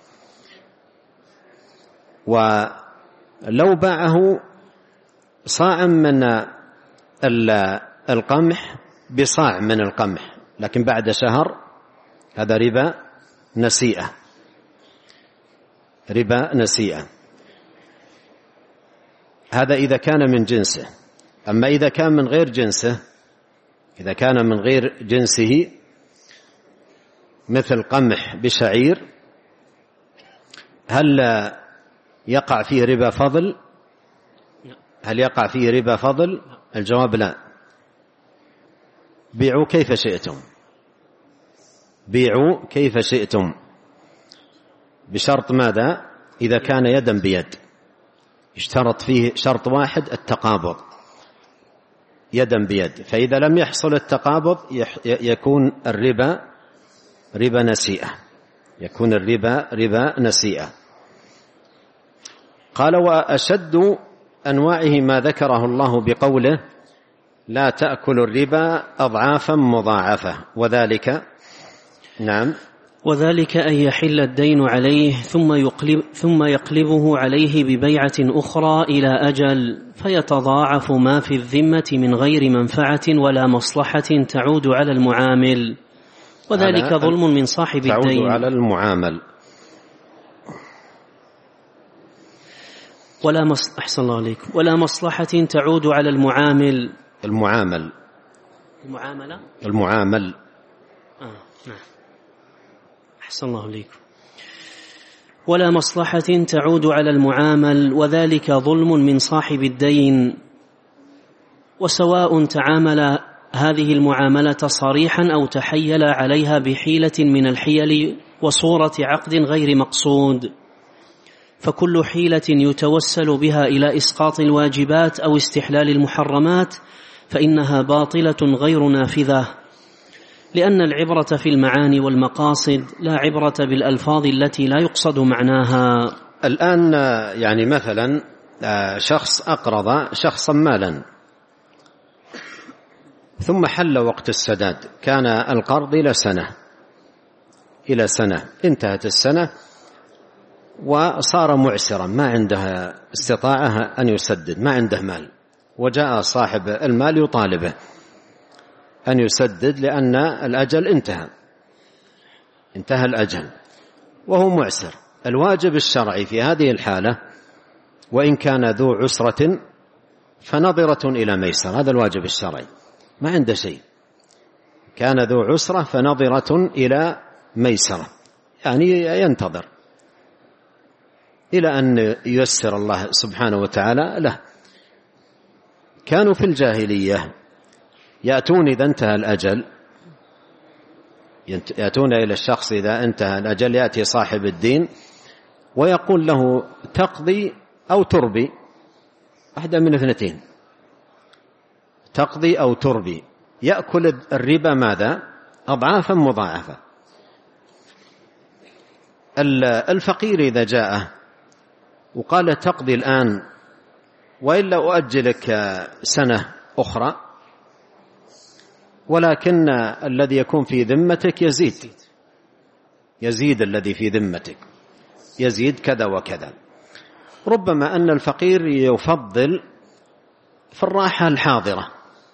ولو باعه صاع من القمح بصاع من القمح لكن بعد شهر، هذا ربا نسيئة. ربا نسيئة. هذا إذا كان من جنسه. أما إذا كان من غير جنسه، إذا كان من غير جنسه مثل قمح بشعير، هل يقع فيه ربا فضل؟ هل يقع فيه ربا فضل؟ الجواب لا. بيعوا كيف شئتم، بيعوا كيف شئتم، بشرط ماذا؟ إذا كان يدا بيد، اشترط فيه شرط واحد: التقابض، يدا بيد. فإذا لم يحصل التقابض يكون الربا ربا نسيئة، يكون الربا ربا نسيئة. قال: وأشد أنواعه ما ذكره الله بقوله: لا تأكل الربا أضعافا مضاعفة. وذلك نعم وذلك أن يحل الدين عليه ثم يقلب ثم يقلبه عليه ببيعة أخرى إلى أجل، فيتضاعف ما في الذمة من غير منفعة ولا مصلحة تعود على المعامل، وذلك ظلم من صاحب الدين. تعود على المعامل. ولا مص... أحسن الله عليكم. ولا مصلحة تعود على المعامل. المعامل المعاملة المعامل آه. نعم. أحسن الله عليكم. ولا مصلحة تعود على المعامل، وذلك ظلم من صاحب الدين. وسواء تعامل هذه المعاملة صريحا أو تحيل عليها بحيلة من الحيل وصورة عقد غير مقصود، فكل حيلة يتوسل بها إلى إسقاط الواجبات أو استحلال المحرمات فإنها باطلة غير نافذة، لأن العبرة في المعاني والمقاصد لا عبرة بالألفاظ التي لا يقصد معناها. الآن يعني مثلا شخص أقرض شخصا مالا ثم حل وقت السداد، كان القرض إلى سنة إلى سنة انتهت السنة وصار معسرا، ما عنده استطاعة أن يسدد، ما عنده مال، وجاء صاحب المال يطالبه أن يسدد لأن الأجل انتهى انتهى الأجل وهو معسر. الواجب الشرعي في هذه الحالة وإن كان ذو عسرة فنظرة إلى ميسر، هذا الواجب الشرعي، ما عنده شيء، كان ذو عسرة فنظرة إلى ميسرة، يعني ينتظر إلى أن ييسر الله سبحانه وتعالى له. كانوا في الجاهلية يأتون إذا انتهى الأجل، يأتون إلى الشخص إذا انتهى الأجل، يأتي صاحب الدين ويقول له تقضي أو تربي، واحدة من اثنتين، تقضي أو تربي، يأكل الربا ماذا؟ أضعافا مضاعفة. الفقير إذا جاءه وقال تقضي الآن وإلا أؤجلك سنة أخرى، ولكن الذي يكون في ذمتك يزيد يزيد الذي في ذمتك يزيد كذا وكذا، ربما أن الفقير يفضل في الراحة الحاضرة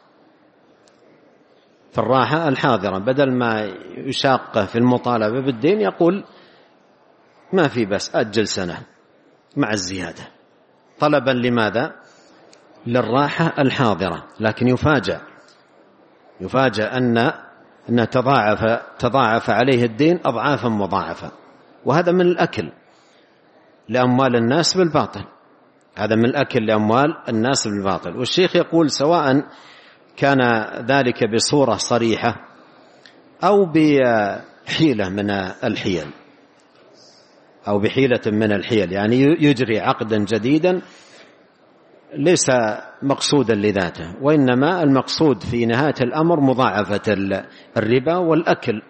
في الراحة الحاضرة بدل ما يشاق في المطالبة بالدين، يقول ما في بس أجل سنة مع الزيادة، طلبا لماذا؟ للراحة الحاضرة. لكن يفاجأ يفاجأ أن أن تضاعف تضاعف عليه الدين أضعافا مضاعفة، وهذا من الأكل لأموال الناس بالباطل هذا من الأكل لأموال الناس بالباطل. والشيخ يقول سواء كان ذلك بصورة صريحة أو بحيلة من الحيل أو بحيلة من الحيل، يعني يجري عقدا جديدا ليس مقصودا لذاته، وإنما المقصود في نهاية الأمر مضاعفة الربا والأكل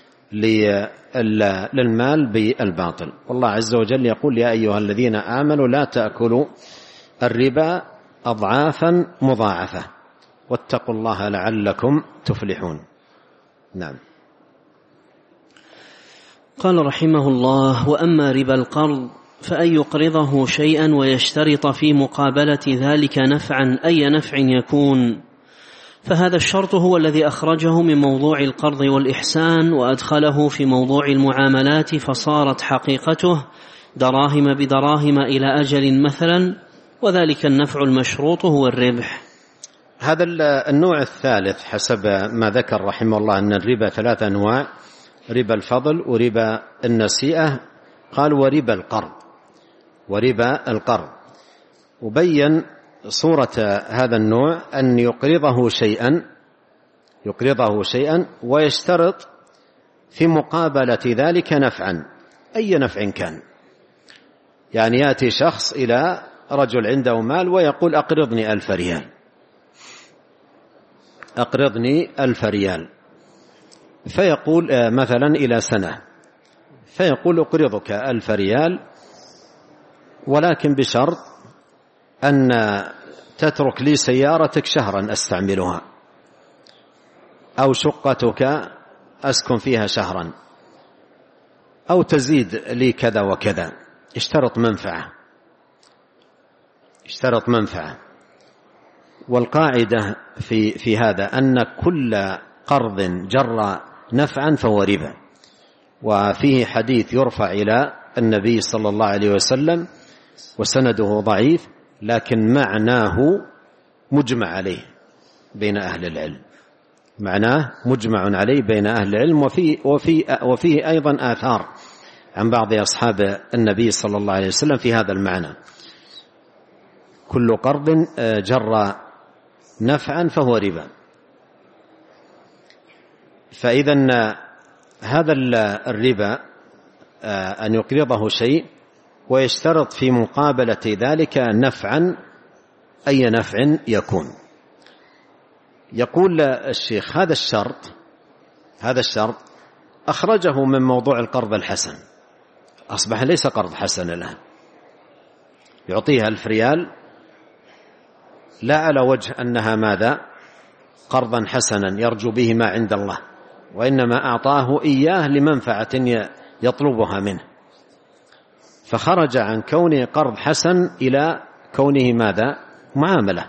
للمال بالباطل. والله عز وجل يقول يا أيها الذين آمنوا لا تأكلوا الربا أضعافا مضاعفة واتقوا الله لعلكم تفلحون. نعم. قال رحمه الله: وأما ربا القرض فأن يقرضه شيئا ويشترط في مقابلة ذلك نفعا أي نفع يكون، فهذا الشرط هو الذي أخرجه من موضوع القرض والإحسان وأدخله في موضوع المعاملات، فصارت حقيقته دراهم بدراهم إلى أجل مثلا، وذلك النفع المشروط هو الربح. هذا النوع الثالث حسب ما ذكر رحمه الله أن الربا ثلاثة أنواع: ربا الفضل وربا النسيئة، قال وربا القرض وربا القرض وبين صورة هذا النوع أن يقرضه شيئا يقرضه شيئا ويشترط في مقابلة ذلك نفعا أي نفع كان. يعني يأتي شخص إلى رجل عنده مال ويقول أقرضني ألف ريال أقرضني ألف ريال فيقول مثلا إلى سنة، فيقول أقرضك ألف ريال ولكن بشرط أن تترك لي سيارتك شهرا أستعملها، أو شقتك أسكن فيها شهرا، أو تزيد لي كذا وكذا. اشترط منفعة اشترط منفعة والقاعدة في في هذا أن كل قرض جر نفعا فهو ربا. وفيه حديث يرفع إلى النبي صلى الله عليه وسلم وسنده ضعيف، لكن معناه مجمع عليه بين أهل العلم معناه مجمع عليه بين أهل العلم وفي وفي وفيه أيضا آثار عن بعض أصحاب النبي صلى الله عليه وسلم في هذا المعنى: كل قرض جر نفعا فهو ربا. فإذا هذا الربا أن يقرضه شيء ويشترط في مقابلة ذلك نفعا أي نفع يكون. يقول الشيخ هذا الشرط هذا الشرط أخرجه من موضوع القرض الحسن، أصبح ليس قرض حسن الآن، يعطيها ألف ريال لا على وجه أنها ماذا قرضا حسنا يرجو به ما عند الله، وإنما أعطاه إياه لمنفعة يطلبها منه، فخرج عن كونه قرض حسن إلى كونه ماذا معاملة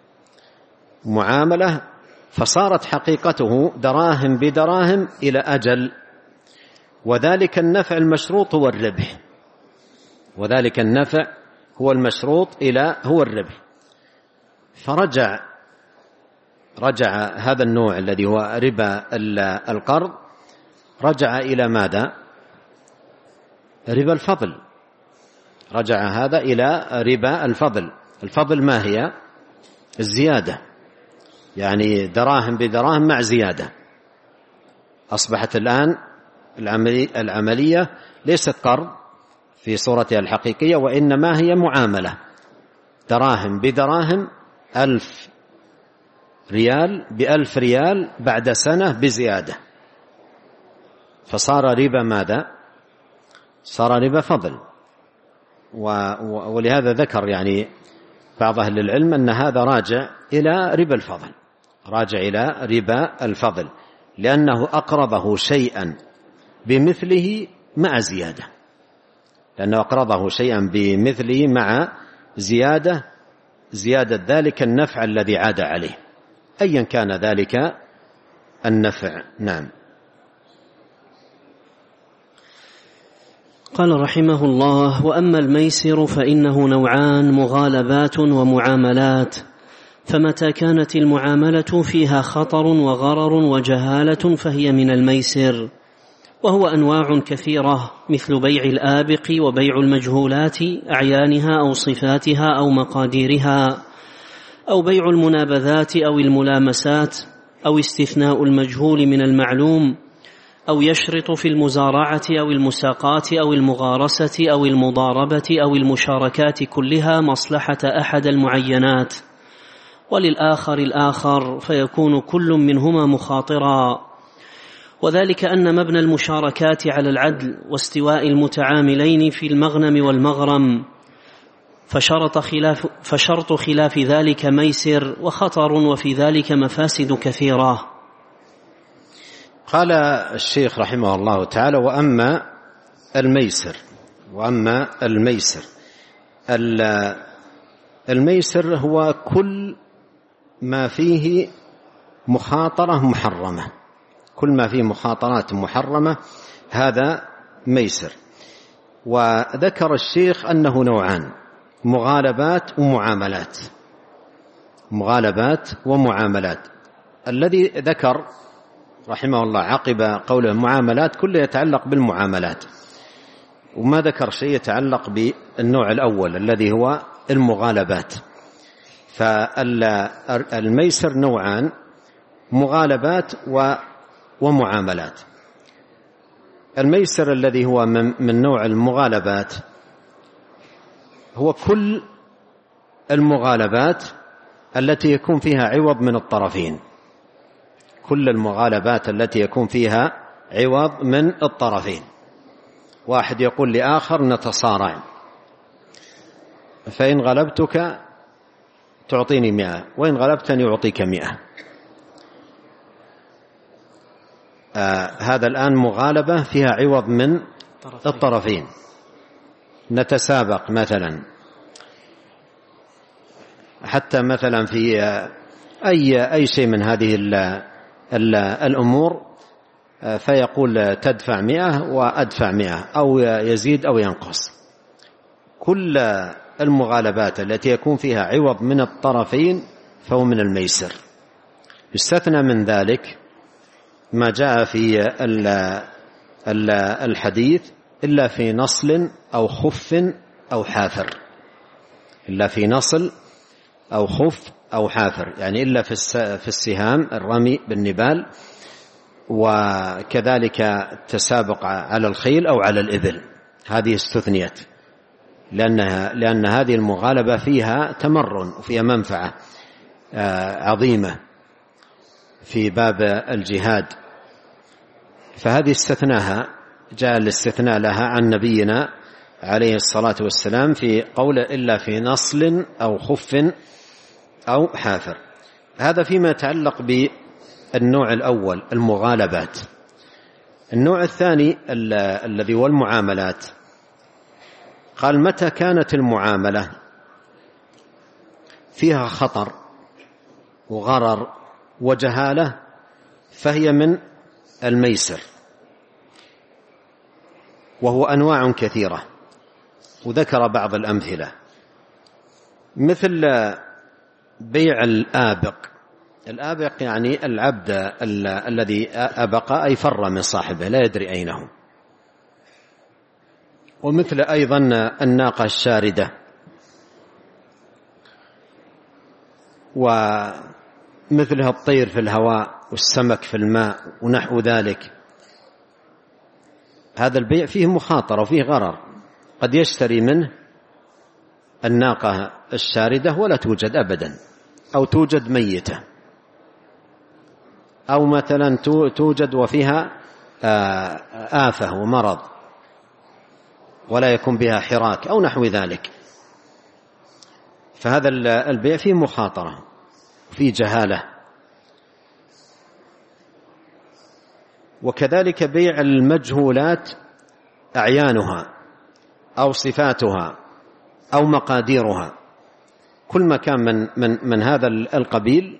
معاملة فصارت حقيقته دراهم بدراهم إلى أجل، وذلك النفع المشروط هو الربح وذلك النفع هو المشروط إلى هو الربح. فرجع رجع هذا النوع الذي هو ربا القرض رجع إلى ماذا؟ ربا الفضل. رجع هذا إلى ربا الفضل. الفضل ما هي؟ الزيادة، يعني دراهم بدراهم مع زيادة. أصبحت الآن العملية ليست قرض في صورتها الحقيقية، وإنما هي معاملة دراهم بدراهم، ألف ريال بألف ريال بعد سنة بزيادة، فصار ربا ماذا؟ صار ربا فضل. ولهذا ذكر يعني بعض أهل العلم أن هذا راجع إلى ربا الفضل، راجع إلى ربا الفضل، لأنه أقرضه شيئا بمثله مع زيادة، لأنه أقرضه شيئا بمثله مع زيادة، زيادة ذلك النفع الذي عاد عليه أيا كان ذلك النفع. نعم. قال رحمه الله: وأما الميسر فإنه نوعان: مغالبات ومعاملات. فمتى كانت المعاملة فيها خطر وغرر وجهالة فهي من الميسر، وهو أنواع كثيرة، مثل بيع الآبق وبيع المجهولات أعيانها أو صفاتها أو مقاديرها، أو بيع المنابذات أو الملامسات، أو استثناء المجهول من المعلوم، أو يشرط في المزارعة أو المساقات أو المغارسة أو المضاربة أو المشاركات كلها مصلحة أحد المعينات، وللآخر الآخر، فيكون كل منهما مخاطرا. وذلك أن مبنى المشاركات على العدل واستواء المتعاملين في المغنم والمغرم، فشرط خلاف, فشرط خلاف ذلك ميسر وخطر، وفي ذلك مفاسد كثيرة. قال الشيخ رحمه الله تعالى: وأما الميسر وأما الميسر الميسر هو كل ما فيه مخاطرة محرمة، كل ما فيه مخاطرات محرمة هذا ميسر. وذكر الشيخ أنه نوعان: مغالبات ومعاملات. مغالبات ومعاملات. الذي ذكر رحمه الله عقب قوله معاملات كله يتعلق بالمعاملات، وما ذكر شيء يتعلق بالنوع الأول الذي هو المغالبات. فالميسر نوعان: مغالبات ومعاملات. الميسر الذي هو من نوع المغالبات هو كل المغالبات التي يكون فيها عوض من الطرفين، كل المغالبات التي يكون فيها عوض من الطرفين. واحد يقول لآخر: نتصارع، فإن غلبتك تعطيني مئة، وإن غلبتني أعطيك مئة. آه هذا الآن مغالبة فيها عوض من الطرفين. نتسابق مثلا، حتى مثلا في أي أي شيء من هذه ال ال الأمور، فيقول تدفع مئة وأدفع مئة، أو يزيد أو ينقص. كل المغالبات التي يكون فيها عوض من الطرفين فهو من الميسر. يستثنى من ذلك ما جاء في الحديث: إلا في نصل أو خف أو حافر. إلا في نصل أو خف أو حافر، يعني إلا في السهام، الرمي بالنبال، وكذلك التسابق على الخيل أو على الإبل. هذه استثنيت لأنها لأن هذه المغالبة فيها تمرن وفيها منفعة عظيمة في باب الجهاد، فهذه استثناها، جاء الاستثناء لها عن نبينا عليه الصلاة والسلام في قوله: إلا في نصل أو خف أو حافر. هذا فيما يتعلق بالنوع الأول المغالبات. النوع الثاني الذي هو المعاملات، قال: متى كانت المعاملة فيها خطر وغرر وجهالة فهي من الميسر، وهو أنواع كثيرة، وذكر بعض الأمثلة، مثل بيع الآبق. الآبق يعني العبد الذي أبق أي فر من صاحبه لا يدري أين هو. ومثل أيضا الناقة الشاردة، ومثلها الطير في الهواء والسمك في الماء ونحو ذلك. هذا البيع فيه مخاطرة وفيه غرر، قد يشتري منه الناقة الشاردة ولا توجد أبدا، أو توجد ميتة، أو مثلا توجد وفيها آفة ومرض، ولا يكون بها حراك أو نحو ذلك، فهذا البيع فيه مخاطرة فيه جهالة. وكذلك بيع المجهولات أعيانها أو صفاتها أو مقاديرها، كل ما كان من, من, من هذا القبيل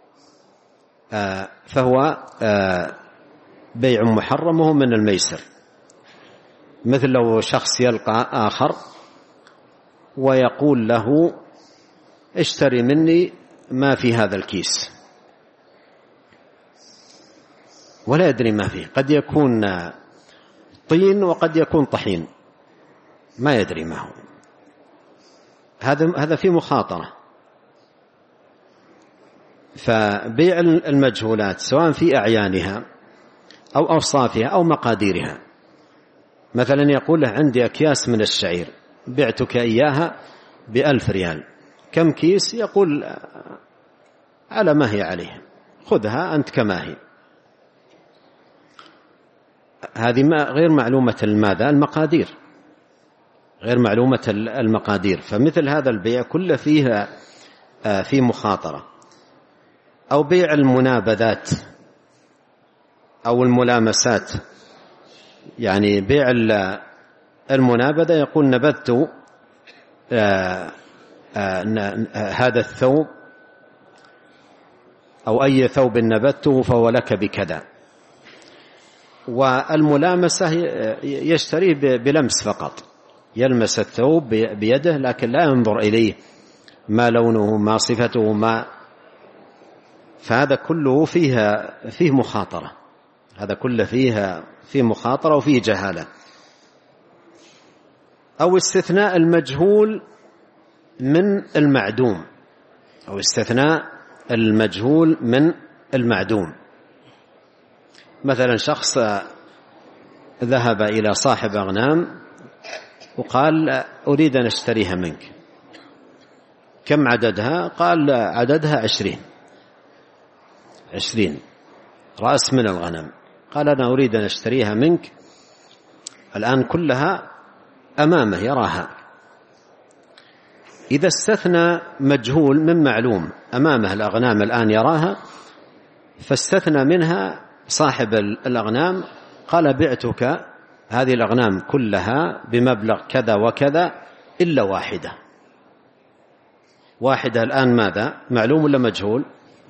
فهو بيع محرم وهو من الميسر. مثل لو شخص يلقى آخر ويقول له اشتري مني ما في هذا الكيس، ولا يدري ما فيه، قد يكون طين وقد يكون طحين، ما يدري ما هو، هذا هذا فيه مخاطرة. فبيع المجهولات سواء في أعيانها أو أوصافها أو مقاديرها، مثلا يقول له عندي أكياس من الشعير بعتك إياها بألف ريال، كم كيس؟ يقول على ما هي عليه، خذها أنت كما هي. هذه غير معلومة الماذا المقادير، غير معلومة المقادير. فمثل هذا البيع كله فيه في مخاطرة. أو بيع المنابذات أو الملامسات، يعني بيع المنابذة يقول نبذت هذا الثوب أو أي ثوب نبذته فهو لك بكذا. والملامسة يشتريه بلمس فقط، يلمس الثوب بيده لكن لا ينظر إليه ما لونه ما صفته ما، فهذا كله فيها فيه مخاطرة، هذا كله فيها فيه مخاطرة وفيه جهالة. أو استثناء المجهول من المعدوم، أو استثناء المجهول من المعدوم. مثلا شخص ذهب إلى صاحب أغنام وقال أريد أن أشتريها منك، كم عددها؟ قال عددها عشرين عشرين رأس من الغنم. قال أنا أريد أن أشتريها منك الآن كلها أمامه يراها. إذا استثنى مجهول من معلوم أمامه الأغنام الآن يراها، فاستثنى منها صاحب الأغنام، قال بعتك هذه الأغنام كلها بمبلغ كذا وكذا إلا واحدة. واحدة الآن ماذا؟ معلوم ولا مجهول؟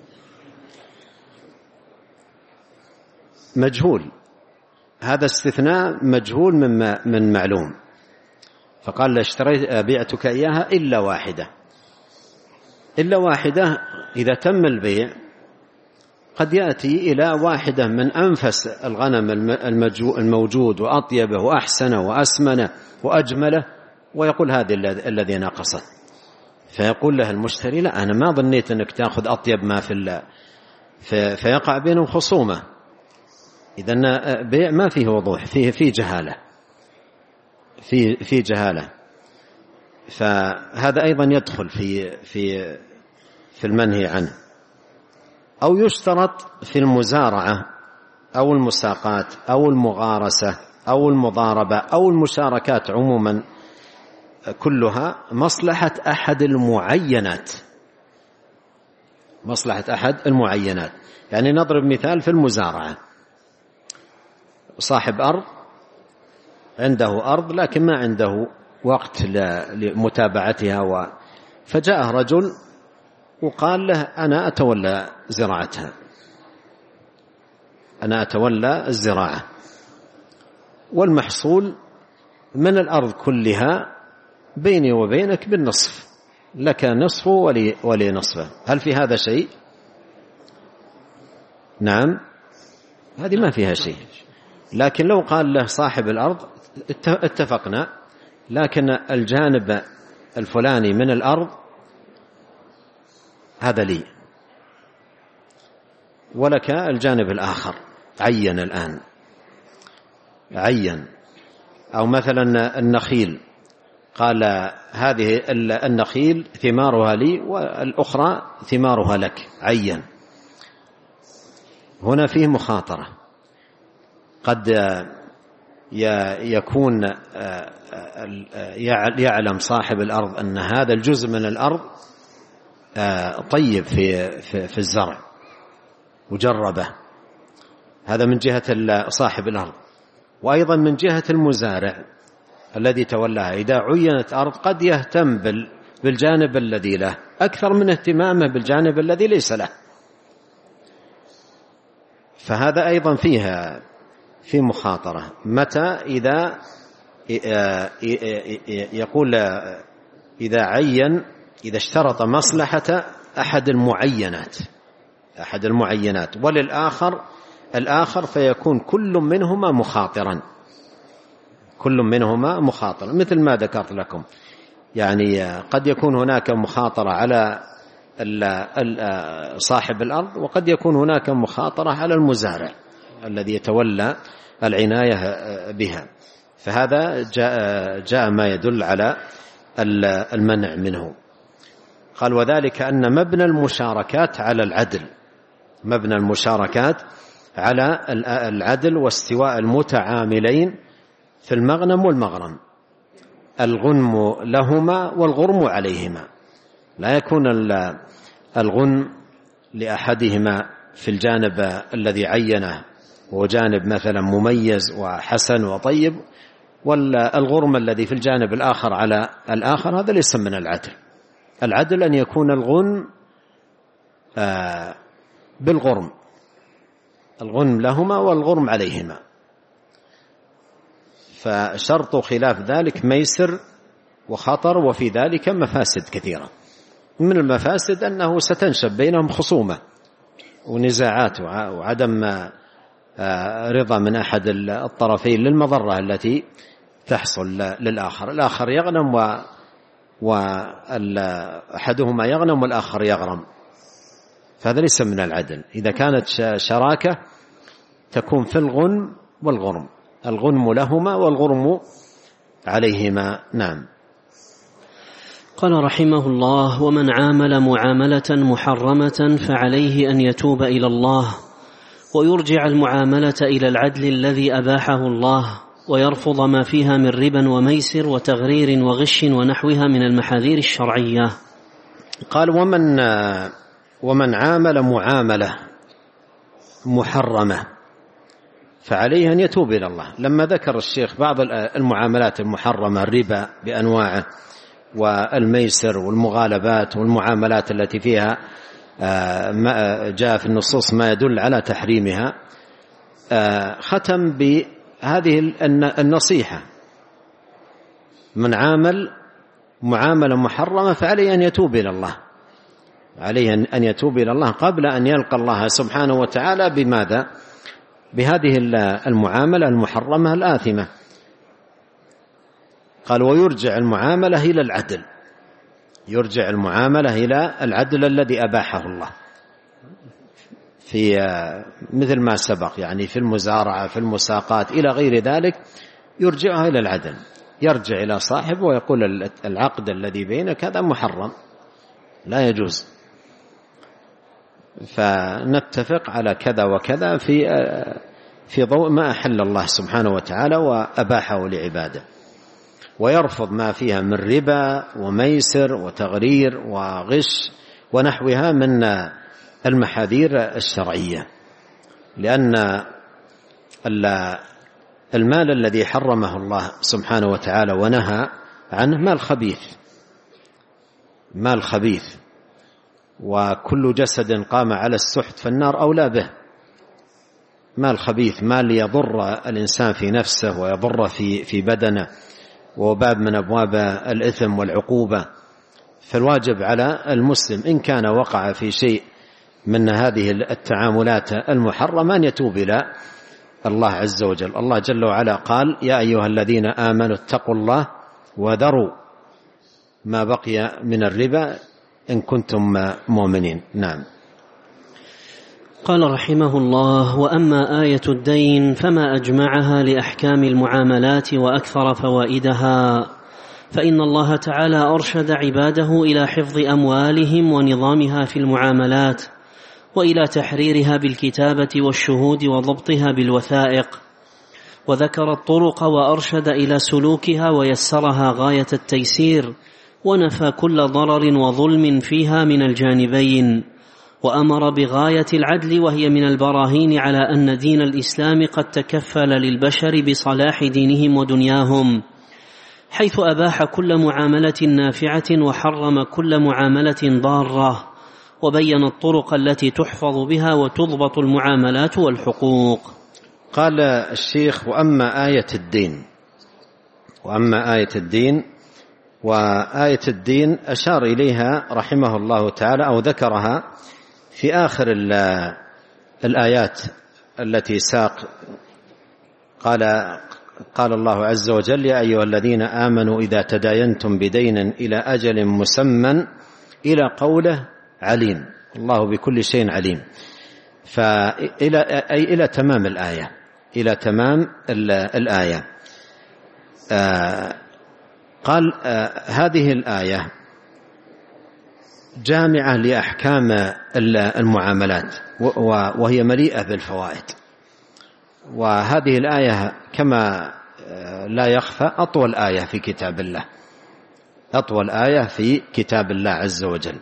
مجهول. هذا استثناء مجهول من من معلوم، فقال اشتريت بيعتك إياها إلا واحدة. إلا واحدة إذا تم البيع قد يأتي إلى واحدة من أنفس الغنم الموجود وأطيبه وأحسنه وأسمنه وأجمله، ويقول هذه الذي ناقصه، فيقول له المشتري لا أنا ما ظنيت أنك تأخذ أطيب ما في الله، فيقع بينهم خصومة. إذن بيع ما فيه وضوح، فيه فيه جهالة، فيه فيه جهالة. فهذا أيضا يدخل في في في المنهي عنه. أو يشترط في المزارعة أو المساقات أو المغارسة أو المضاربة أو المشاركات عموما كلها مصلحة أحد المعينات، مصلحة أحد المعينات. يعني نضرب مثال في المزارعة، صاحب أرض عنده أرض لكن ما عنده وقت لمتابعتها، فجاء رجل وقال له أنا أتولى زراعتها، أنا أتولى الزراعة، والمحصول من الأرض كلها بيني وبينك بالنصف، لك نصفه ولي, ولي نصفه. هل في هذا شيء؟ نعم، هذه ما فيها شيء. لكن لو قال له صاحب الأرض اتفقنا، لكن الجانب الفلاني من الأرض هذا لي ولك الجانب الآخر، عين الآن عين. أو مثلا النخيل، قال هذه النخيل ثمارها لي والأخرى ثمارها لك، عين. هنا فيه مخاطرة، قد يكون يعلم صاحب الأرض أن هذا الجزء من الأرض طيب في في الزرع وجربه، هذا من جهة صاحب الأرض. وأيضا من جهة المزارع الذي تولاها، إذا عينت أرض قد يهتم بالجانب الذي له أكثر من اهتمامه بالجانب الذي ليس له، فهذا أيضا فيها في مخاطرة. متى؟ إذا يقول إذا عين إذا اشترط مصلحة أحد المعينات أحد المعينات وللآخر الآخر، فيكون كل منهما مخاطرا كل منهما مخاطرا مثل ما ذكرت لكم. يعني قد يكون هناك مخاطرة على صاحب الأرض، وقد يكون هناك مخاطرة على المزارع الذي يتولى العناية بها، فهذا جاء, جاء ما يدل على المنع منه. قال وذلك أن مبنى المشاركات على العدل مبنى المشاركات على العدل واستواء المتعاملين في المغنم والمغرم، الغنم لهما والغرم عليهما، لا يكون الغنم لأحدهما في الجانب الذي عينه هو جانب مثلا مميز وحسن وطيب، والغرم الذي في الجانب الآخر على الآخر، هذا ليس من العدل. العدل أن يكون الغنم بالغرم، الغنم لهما والغرم عليهما. فشرط خلاف ذلك ميسر وخطر، وفي ذلك مفاسد كثيرة. من المفاسد أنه ستنشب بينهم خصومة ونزاعات وعدم رضا من أحد الطرفين للمضرة التي تحصل للآخر، الآخر يغنم وأحدهما يغنم والآخر يغرم، فهذا ليس من العدل. إذا كانت شراكة تكون في الغنم والغرم، الغنم لهما والغرم عليهما. نعم. قال رحمه الله: ومن عامل معاملة محرمة فعليه أن يتوب إلى الله ويرجع المعاملة إلى العدل الذي أباحه الله، ويرفض ما فيها من ربا وميسر وتغرير وغش ونحوها من المحاذير الشرعية. قال ومن ومن عامل معاملة محرمة فعليه أن يتوب إلى الله. لما ذكر الشيخ بعض المعاملات المحرمة، الربا بأنواعه والميسر والمغالبات والمعاملات التي فيها جاء في النصوص ما يدل على تحريمها، ختم بهذه النصيحة: من عامل معاملة محرمة فعليه أن يتوب إلى الله، عليه أن يتوب إلى الله قبل أن يلقى الله سبحانه وتعالى. بماذا؟ بهذه المعاملة المحرمة الآثمة. قال ويرجع المعاملة إلى العدل، يرجع المعاملة إلى العدل الذي أباحه الله في مثل ما سبق، يعني في المزارعة في المساقات إلى غير ذلك، يرجعها إلى العدل، يرجع إلى صاحبه ويقول العقد الذي بينك هذا محرم لا يجوز، فنتفق على كذا وكذا في في ضوء ما أحل الله سبحانه وتعالى وأباحه لعباده، ويرفض ما فيها من ربا وميسر وتغرير وغش ونحوها من المحاذير الشرعية. لأن المال الذي حرمه الله سبحانه وتعالى ونهى عنه مال خبيث، مال خبيث، وكل جسد قام على السحت فالنار أولى به. مال خبيث، مال يضر الإنسان في نفسه ويضر في في بدنه، وباب من أبواب الإثم والعقوبة. فالواجب على المسلم إن كان وقع في شيء من هذه التعاملات المحرمة أن يتوب إلى الله عز وجل. الله جل وعلا قال: يا أيها الذين آمنوا اتقوا الله وذروا ما بقي من الربا إن كنتم مؤمنين. نعم. قال رحمه الله: وأما آية الدين فما أجمعها لأحكام المعاملات وأكثر فوائدها، فإن الله تعالى أرشد عباده إلى حفظ أموالهم ونظامها في المعاملات، وإلى تحريرها بالكتابة والشهود وضبطها بالوثائق، وذكر الطرق وأرشد إلى سلوكها ويسرها غاية التيسير، ونفى كل ضرر وظلم فيها من الجانبين، وأمر بغاية العدل، وهي من البراهين على أن دين الإسلام قد تكفل للبشر بصلاح دينهم ودنياهم، حيث أباح كل معاملة نافعة وحرم كل معاملة ضارة، وبين الطرق التي تحفظ بها وتضبط المعاملات والحقوق. قال الشيخ: وأما آية الدين وأما آية الدين وآية الدين أشار إليها رحمه الله تعالى أو ذكرها في آخر الآيات التي ساق. قال قال الله عز وجل: يا أيها الذين آمنوا إذا تداينتم بدين إلى أجل مسمى، إلى قوله عليم، الله بكل شيء عليم، فإلى أي إلى تمام الآية إلى تمام الآية. آه قال آه هذه الآية جامعة لأحكام المعاملات، وهي مليئة بالفوائد. وهذه الآية كما لا يخفى أطول آية في كتاب الله أطول آية في كتاب الله عز وجل.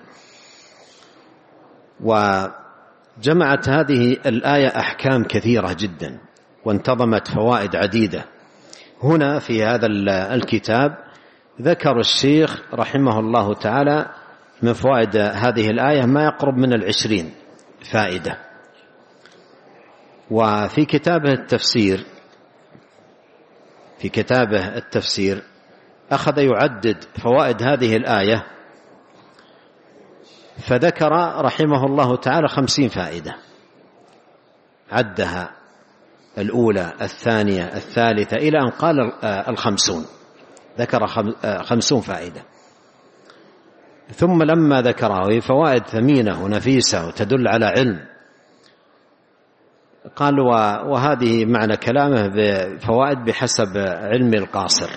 وجمعت هذه الآية أحكام كثيرة جدا، وانتظمت فوائد عديدة. هنا في هذا الكتاب ذكر الشيخ رحمه الله تعالى من فوائد هذه الآية ما يقرب من العشرين فائدة. وفي كتابه التفسير في كتابه التفسير أخذ يعدد فوائد هذه الآية، فذكر رحمه الله تعالى خمسين فائدة، عدها الأولى الثانية الثالثة إلى أن قال الخمسون، ذكر خمسون فائدة. ثم لما ذكره فوائد ثمينة ونفيسة وتدل على علم، قال: وهذه معنى كلامه بفوائد بحسب علم القاصر.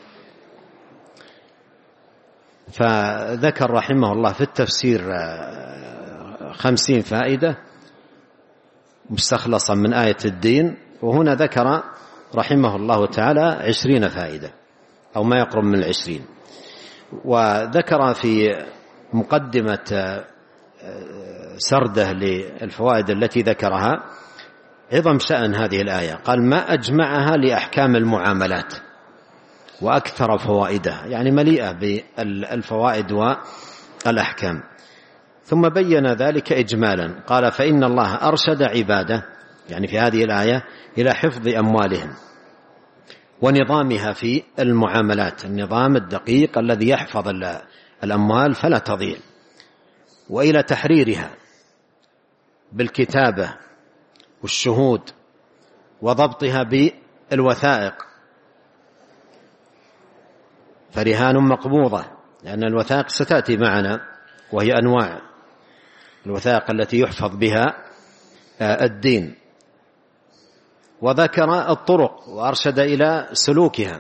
فذكر رحمه الله في التفسير خمسين فائدة مستخلصا من آية الدين، وهنا ذكر رحمه الله تعالى عشرين فائدة أو ما يقرب من العشرين. وذكر في مقدمة سرده للفوائد التي ذكرها عظم شأن هذه الآية. قال: ما أجمعها لأحكام المعاملات وأكثر فوائدها، يعني مليئة بالفوائد والأحكام. ثم بين ذلك إجمالا، قال: فإن الله أرشد عباده، يعني في هذه الآية، إلى حفظ أموالهم ونظامها في المعاملات، النظام الدقيق الذي يحفظ الأموال فلا تضيع، وإلى تحريرها بالكتابة والشهود وضبطها بالوثائق، فرهان مقبوضة، لأن الوثائق ستأتي معنا وهي أنواع الوثائق التي يحفظ بها الدين. وذكر الطرق وأرشد إلى سلوكها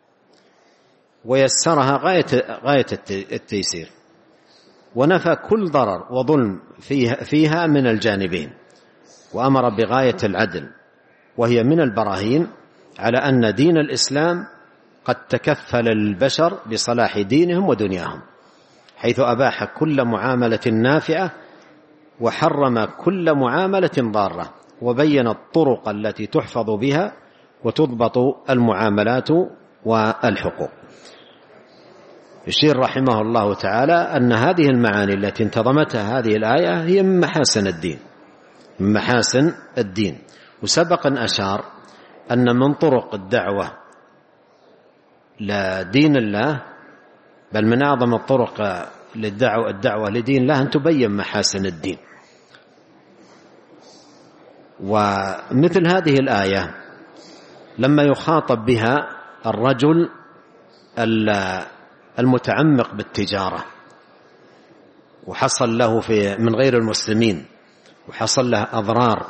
ويسرها غاية, غاية التيسير، ونفى كل ضرر وظلم فيها, فيها من الجانبين، وأمر بغاية العدل، وهي من البراهين على أن دين الإسلام قد تكفل البشر بصلاح دينهم ودنياهم، حيث أباح كل معاملة نافعة وحرم كل معاملة ضارة، وبين الطرق التي تحفظ بها وتضبط المعاملات والحقوق. يشير رحمه الله تعالى أن هذه المعاني التي انتظمتها هذه الآية هي من محاسن الدين من محاسن الدين. وسبق أن أشار أن من طرق الدعوة لدين الله، بل من أعظم الطرق للدعوة الدعوة لدين الله، أن تبين محاسن الدين. ومثل هذه الآية لما يخاطب بها الرجل المتعمق بالتجارة وحصل له في من غير المسلمين، وحصل له أضرار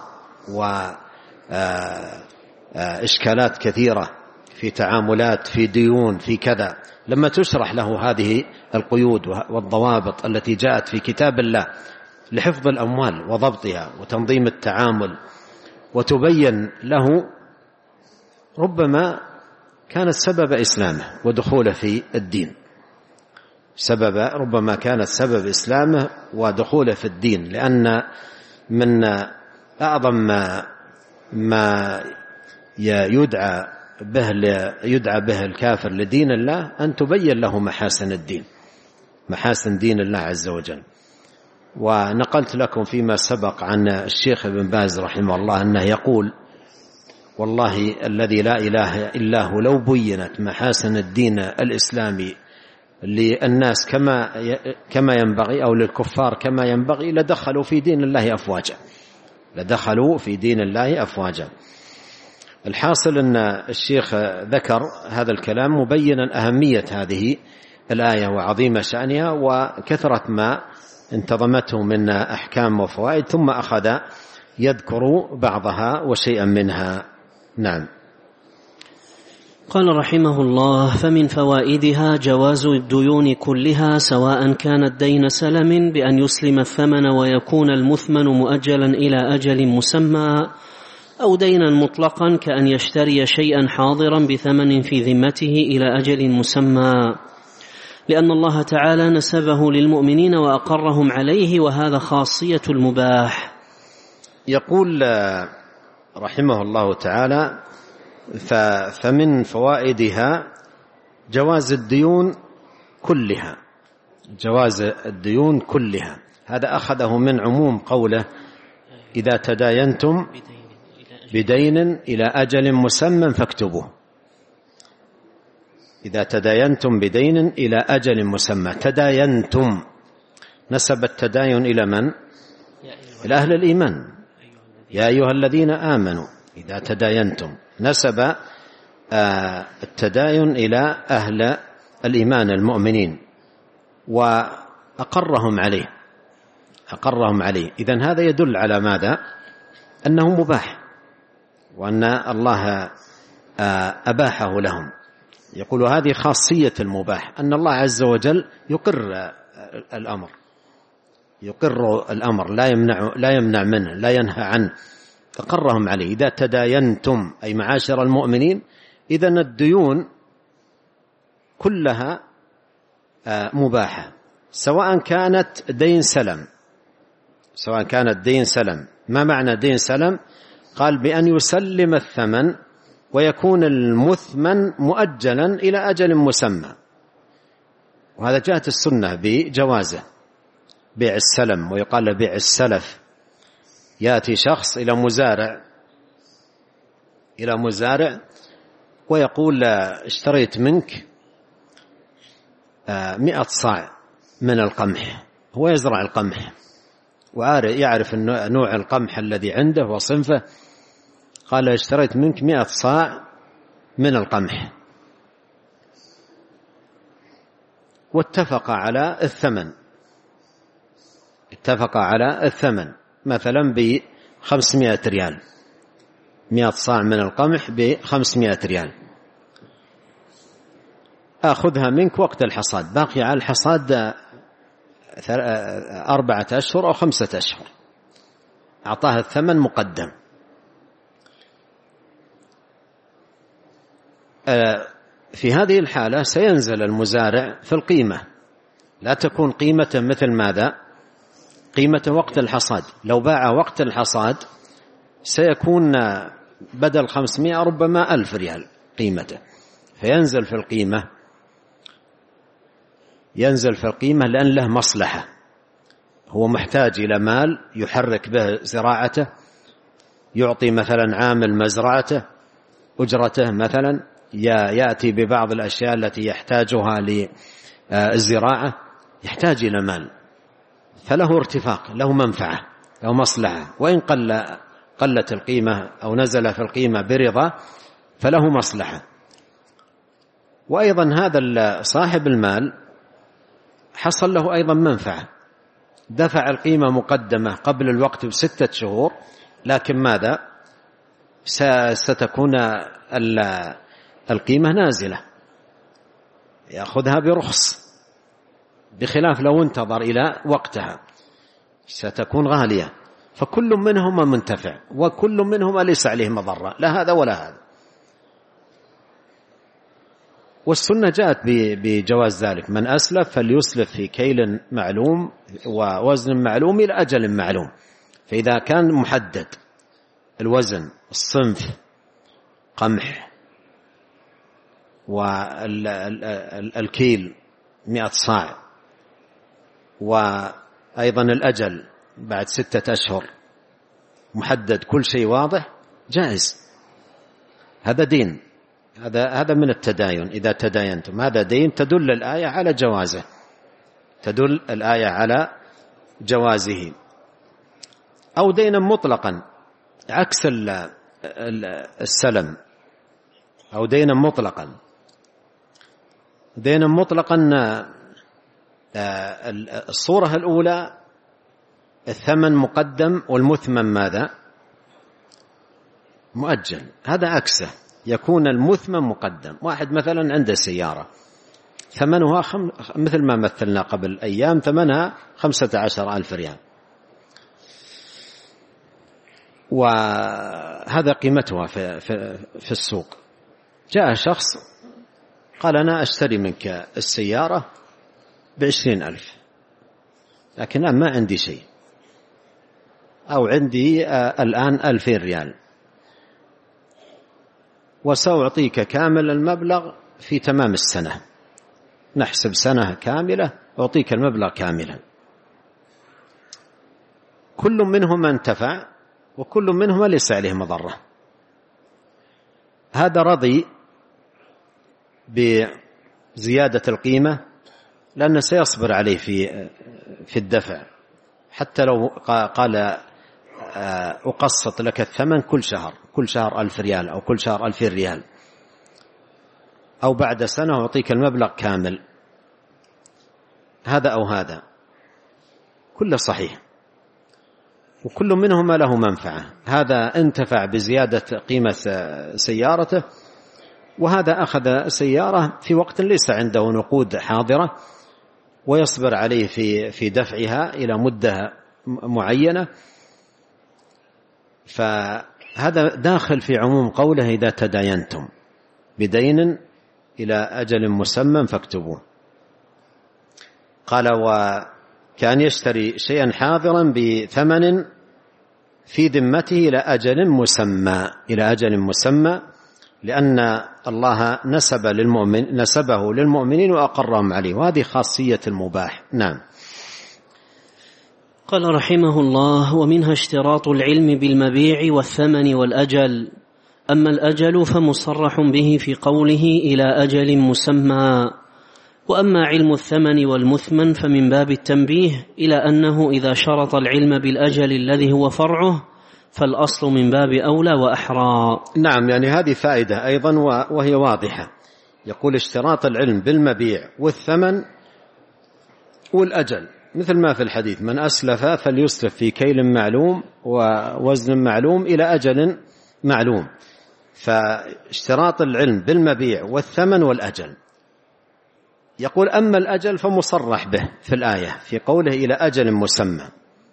وإشكالات كثيرة في تعاملات، في ديون، في كذا، لما تشرح له هذه القيود والضوابط التي جاءت في كتاب الله لحفظ الأموال وضبطها وتنظيم التعامل، وتبين له ربما كانت سبب إسلامه ودخوله في الدين، سبب ربما كانت سبب إسلامه ودخوله في الدين، لأن من أعظم ما, ما يدعى به يدعى به الكافر لدين الله أن تبين له محاسن الدين، محاسن دين الله عز وجل. ونقلت لكم فيما سبق عن الشيخ ابن باز رحمه الله أنه يقول: والله الذي لا إله إلا هو لو بينت محاسن الدين الإسلامي للناس كما كما ينبغي أو للكفار كما ينبغي لدخلوا في دين الله أفواجا، لدخلوا في دين الله أفواجا. الحاصل أن الشيخ ذكر هذا الكلام مبينا أهمية هذه الآية وعظيم شأنها وكثرة ما انتظمته من أحكام وفوائد، ثم أخذ يذكر بعضها وشيئا منها. نعم. قال رحمه الله: فمن فوائدها جواز الديون كلها، سواء كانت دين سلم بأن يسلم الثمن ويكون المثمن مؤجلا إلى أجل مسمى، أو دينا مطلقا كأن يشتري شيئا حاضرا بثمن في ذمته إلى أجل مسمى، لأن الله تعالى نسبه للمؤمنين وأقرهم عليه، وهذا خاصية المباح. يقول رحمه الله تعالى: فمن فوائدها جواز الديون كلها، جواز الديون كلها. هذا أخذه من عموم قوله: إذا تداينتم بدين إلى أجل مسمى فاكتبوه. إذا تداينتم بدين إلى أجل مسمى، تداينتم نسب التداين إلى من؟ إلى أهل الإيمان، يا أيها الذين آمنوا إذا تداينتم، نسب التداين إلى أهل الإيمان المؤمنين وأقرهم عليه، أقرهم عليه. إذن هذا يدل على ماذا؟ أنه مباح، وأن الله أباحه لهم. يقول هذه خاصية المباح، أن الله عز وجل يقر الأمر، يقر الأمر، لا يمنع لا يمنع منه، لا ينهى عنه، أقرهم عليه. إذا تداينتم أي معاشر المؤمنين، إذن الديون كلها مباحة، سواء كانت دين سلم، سواء كانت دين سلم. ما معنى دين سلم؟ قال: بأن يسلم الثمن ويكون المثمن مؤجلا إلى أجل مسمى، وهذا جاءت السنة بجوازه، بيع السلم، ويقال بيع السلف. يأتي شخص إلى مزارع إلى مزارع ويقول: اشتريت منك مئة صاع من القمح. هو يزرع القمح ويعرف نوع القمح الذي عنده وصنفه، قال: اشتريت منك مئة صاع من القمح، واتفق على الثمن، اتفق على الثمن مثلا بخمسمائة ريال، مئة صاع من القمح بخمسمائة ريال، أخذها منك وقت الحصاد، باقي على الحصاد أربعة أشهر أو خمسة أشهر، أعطاها الثمن مقدم. في هذه الحالة سينزل المزارع في القيمة، لا تكون قيمة مثل ماذا؟ قيمة وقت الحصاد. لو باع وقت الحصاد سيكون بدل خمسمائة ربما ألف ريال قيمته، فينزل في القيمة، ينزل في القيمة لأن له مصلحة، هو محتاج إلى مال يحرك به زراعته، يعطي مثلا عامل مزرعته أجرته مثلا، يأتي ببعض الأشياء التي يحتاجها للزراعة، يحتاج إلى مال، فله ارتفاق، له منفعة، له مصلحة، وإن قل قلت القيمة أو نزل في القيمة برضا فله مصلحة. وأيضا هذا صاحب المال حصل له أيضا منفعة، دفع القيمة مقدمة قبل الوقت بستة شهور، لكن ماذا؟ ستكون القيمة نازلة، يأخذها برخص، بخلاف لو انتظر إلى وقتها ستكون غالية. فكل منهما منتفع، وكل منهما ليس عليه مضرة، لا هذا ولا هذا. والسنة جاءت بجواز ذلك، من أسلف فليسلف في كيل معلوم ووزن معلوم إلى أجل معلوم. فإذا كان محدد الوزن، الصنف، قمح، والكيل مئة صاع، وأيضا الأجل بعد ستة أشهر، محدد كل شيء واضح، جائز. هذا دين، هذا هذا من التداين. إذا تداينتم هذا دين، تدل الآية على جوازه، تدل الآية على جوازه. أو دينا مطلقا عكس السلم، أو دينا مطلقا. دينا مطلقا الصورة الأولى الثمن مقدم والمثمن ماذا؟ مؤجل. هذا عكسه، يكون المثمن مقدم. واحد مثلا عنده سيارة ثمنها خم... مثل ما مثلنا قبل أيام، ثمنها خمسة عشر ألف ريال، وهذا قيمتها في, في, في السوق. جاء شخص قال أنا أشتري منك السيارة بعشرين ألف، لكن أنا ما عندي شيء، أو عندي الآن ألفين ريال، وسأعطيك كامل المبلغ في تمام السنة. نحسب سنة كاملة، أعطيك المبلغ كاملا. كل منهما انتفع وكل منهما ليس عليه مضرة. هذا رضي بزيادة القيمة لأنه سيصبر عليه في في الدفع، حتى لو قال أقسط لك الثمن كل شهر، كل شهر ألف ريال أو كل شهر ألفين ريال، أو بعد سنة أعطيك المبلغ كامل. هذا أو هذا كله صحيح، وكل منهما له منفعة. هذا انتفع بزيادة قيمة سيارته، وهذا أخذ سيارة في وقت ليس عنده نقود حاضرة، ويصبر عليه في في دفعها إلى مدة معينة. فهذا داخل في عموم قوله إذا تداينتم بدين إلى أجل مسمى فاكتبوه. قال وكان يشتري شيئا حاضرا بثمن في ذمته إلى أجل مسمى، إلى أجل مسمى، لأن الله نسب للمؤمن نسبه للمؤمنين وأقرهم عليه، وهذه خاصية المباح. نعم. قال رحمه الله: ومنها اشتراط العلم بالمبيع والثمن والأجل. أما الأجل فمصرح به في قوله إلى أجل مسمى، وأما علم الثمن والمثمن فمن باب التنبيه إلى أنه إذا شرط العلم بالأجل الذي هو فرعه فالأصل من باب أولى وأحرى. نعم، يعني هذه فائدة أيضا وهي واضحة. يقول اشتراط العلم بالمبيع والثمن والأجل، مثل ما في الحديث: من أسلف فليسلف في كيل معلوم ووزن معلوم إلى أجل معلوم. فاشتراط العلم بالمبيع والثمن والأجل. يقول أما الأجل فمصرح به في الآية في قوله إلى أجل مسمى.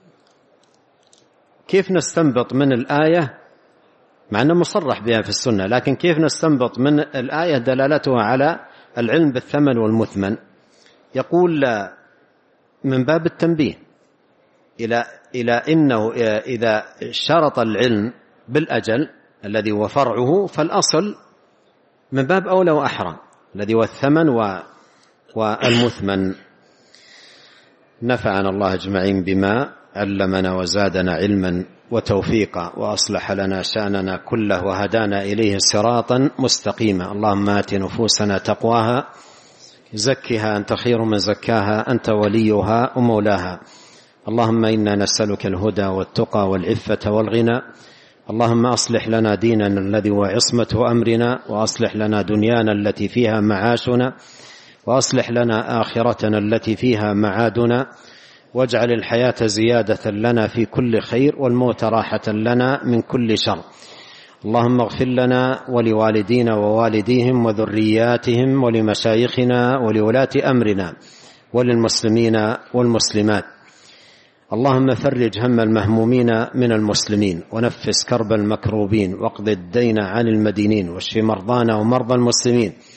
كيف نستنبط من الآية، مع أنه مصرح بها في السنة، لكن كيف نستنبط من الآية دلالتها على العلم بالثمن والمثمن؟ يقول من باب التنبيه إلى إلى إنه إذا شرط العلم بالأجل الذي هو فرعه فالأصل من باب أولى وأحرى الذي هو الثمن والمثمن. نفعنا الله أجمعين بما علمنا وزادنا علما وتوفيقا، وأصلح لنا شأننا كله وهدانا إليه صراطا مستقيما. اللهم آت نفوسنا تقواها زكها أنت خير من زكاها أنت وليها ومولاها. اللهم إنا نسألك الهدى والتقى والعفة والغنى. اللهم أصلح لنا ديننا الذي هو عصمة أمرنا، وأصلح لنا دنيانا التي فيها معاشنا، وأصلح لنا آخرتنا التي فيها معادنا، واجعل الحياة زيادة لنا في كل خير والموت راحة لنا من كل شر. اللهم اغفر لنا ولوالدينا ووالديهم وذرياتهم ولمشايخنا ولولاة أمرنا وللمسلمين والمسلمات. اللهم فرج هم المهمومين من المسلمين، ونفس كرب المكروبين، واقض الدين عن المدينين، واشف مرضانا ومرضى المسلمين،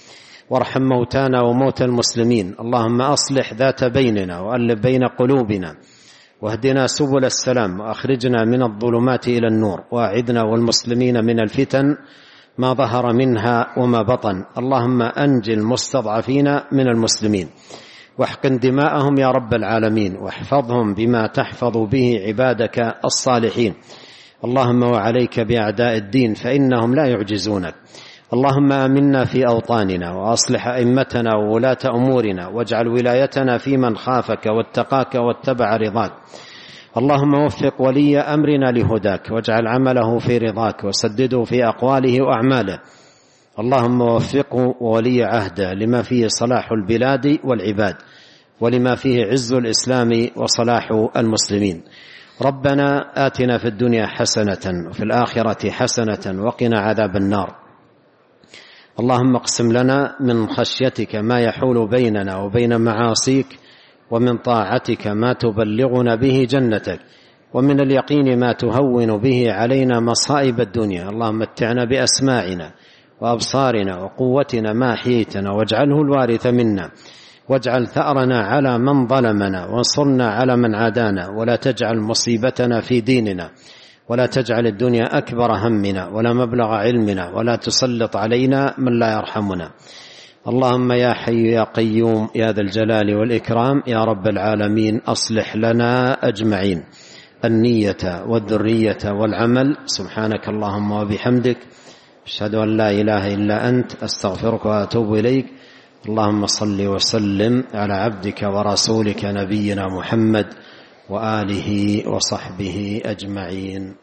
وارحم موتانا وموتى المسلمين. اللهم أصلح ذات بيننا وألف بين قلوبنا واهدنا سبل السلام وأخرجنا من الظلمات إلى النور وأعذنا والمسلمين من الفتن ما ظهر منها وما بطن. اللهم أنج المستضعفين من المسلمين واحقن دماءهم يا رب العالمين واحفظهم بما تحفظ به عبادك الصالحين. اللهم وعليك بأعداء الدين فإنهم لا يعجزونك. اللهم آمنا في أوطاننا وأصلح أئمتنا وولاة أمورنا واجعل ولايتنا في من خافك واتقاك واتبع رضاك. اللهم وفق ولي أمرنا لهداك واجعل عمله في رضاك وسدده في أقواله وأعماله. اللهم وفقه وولي عهده لما فيه صلاح البلاد والعباد ولما فيه عز الإسلام وصلاح المسلمين. ربنا آتنا في الدنيا حسنة وفي الآخرة حسنة وقنا عذاب النار. اللهم اقسم لنا من خشيتك ما يحول بيننا وبين معاصيك ومن طاعتك ما تبلغنا به جنتك ومن اليقين ما تهون به علينا مصائب الدنيا. اللهم متعنا بأسماعنا وأبصارنا وقوتنا ما أحييتنا واجعله الوارث منا واجعل ثأرنا على من ظلمنا وانصرنا على من عادانا ولا تجعل مصيبتنا في ديننا ولا تجعل الدنيا أكبر همنا ولا مبلغ علمنا ولا تسلط علينا من لا يرحمنا. اللهم يا حي يا قيوم يا ذا الجلال والإكرام يا رب العالمين أصلح لنا أجمعين النية والذرية والعمل. سبحانك اللهم وبحمدك أشهد أن لا إله إلا أنت أستغفرك وأتوب إليك. اللهم صل وسلم على عبدك ورسولك نبينا محمد وآله وصحبه أجمعين.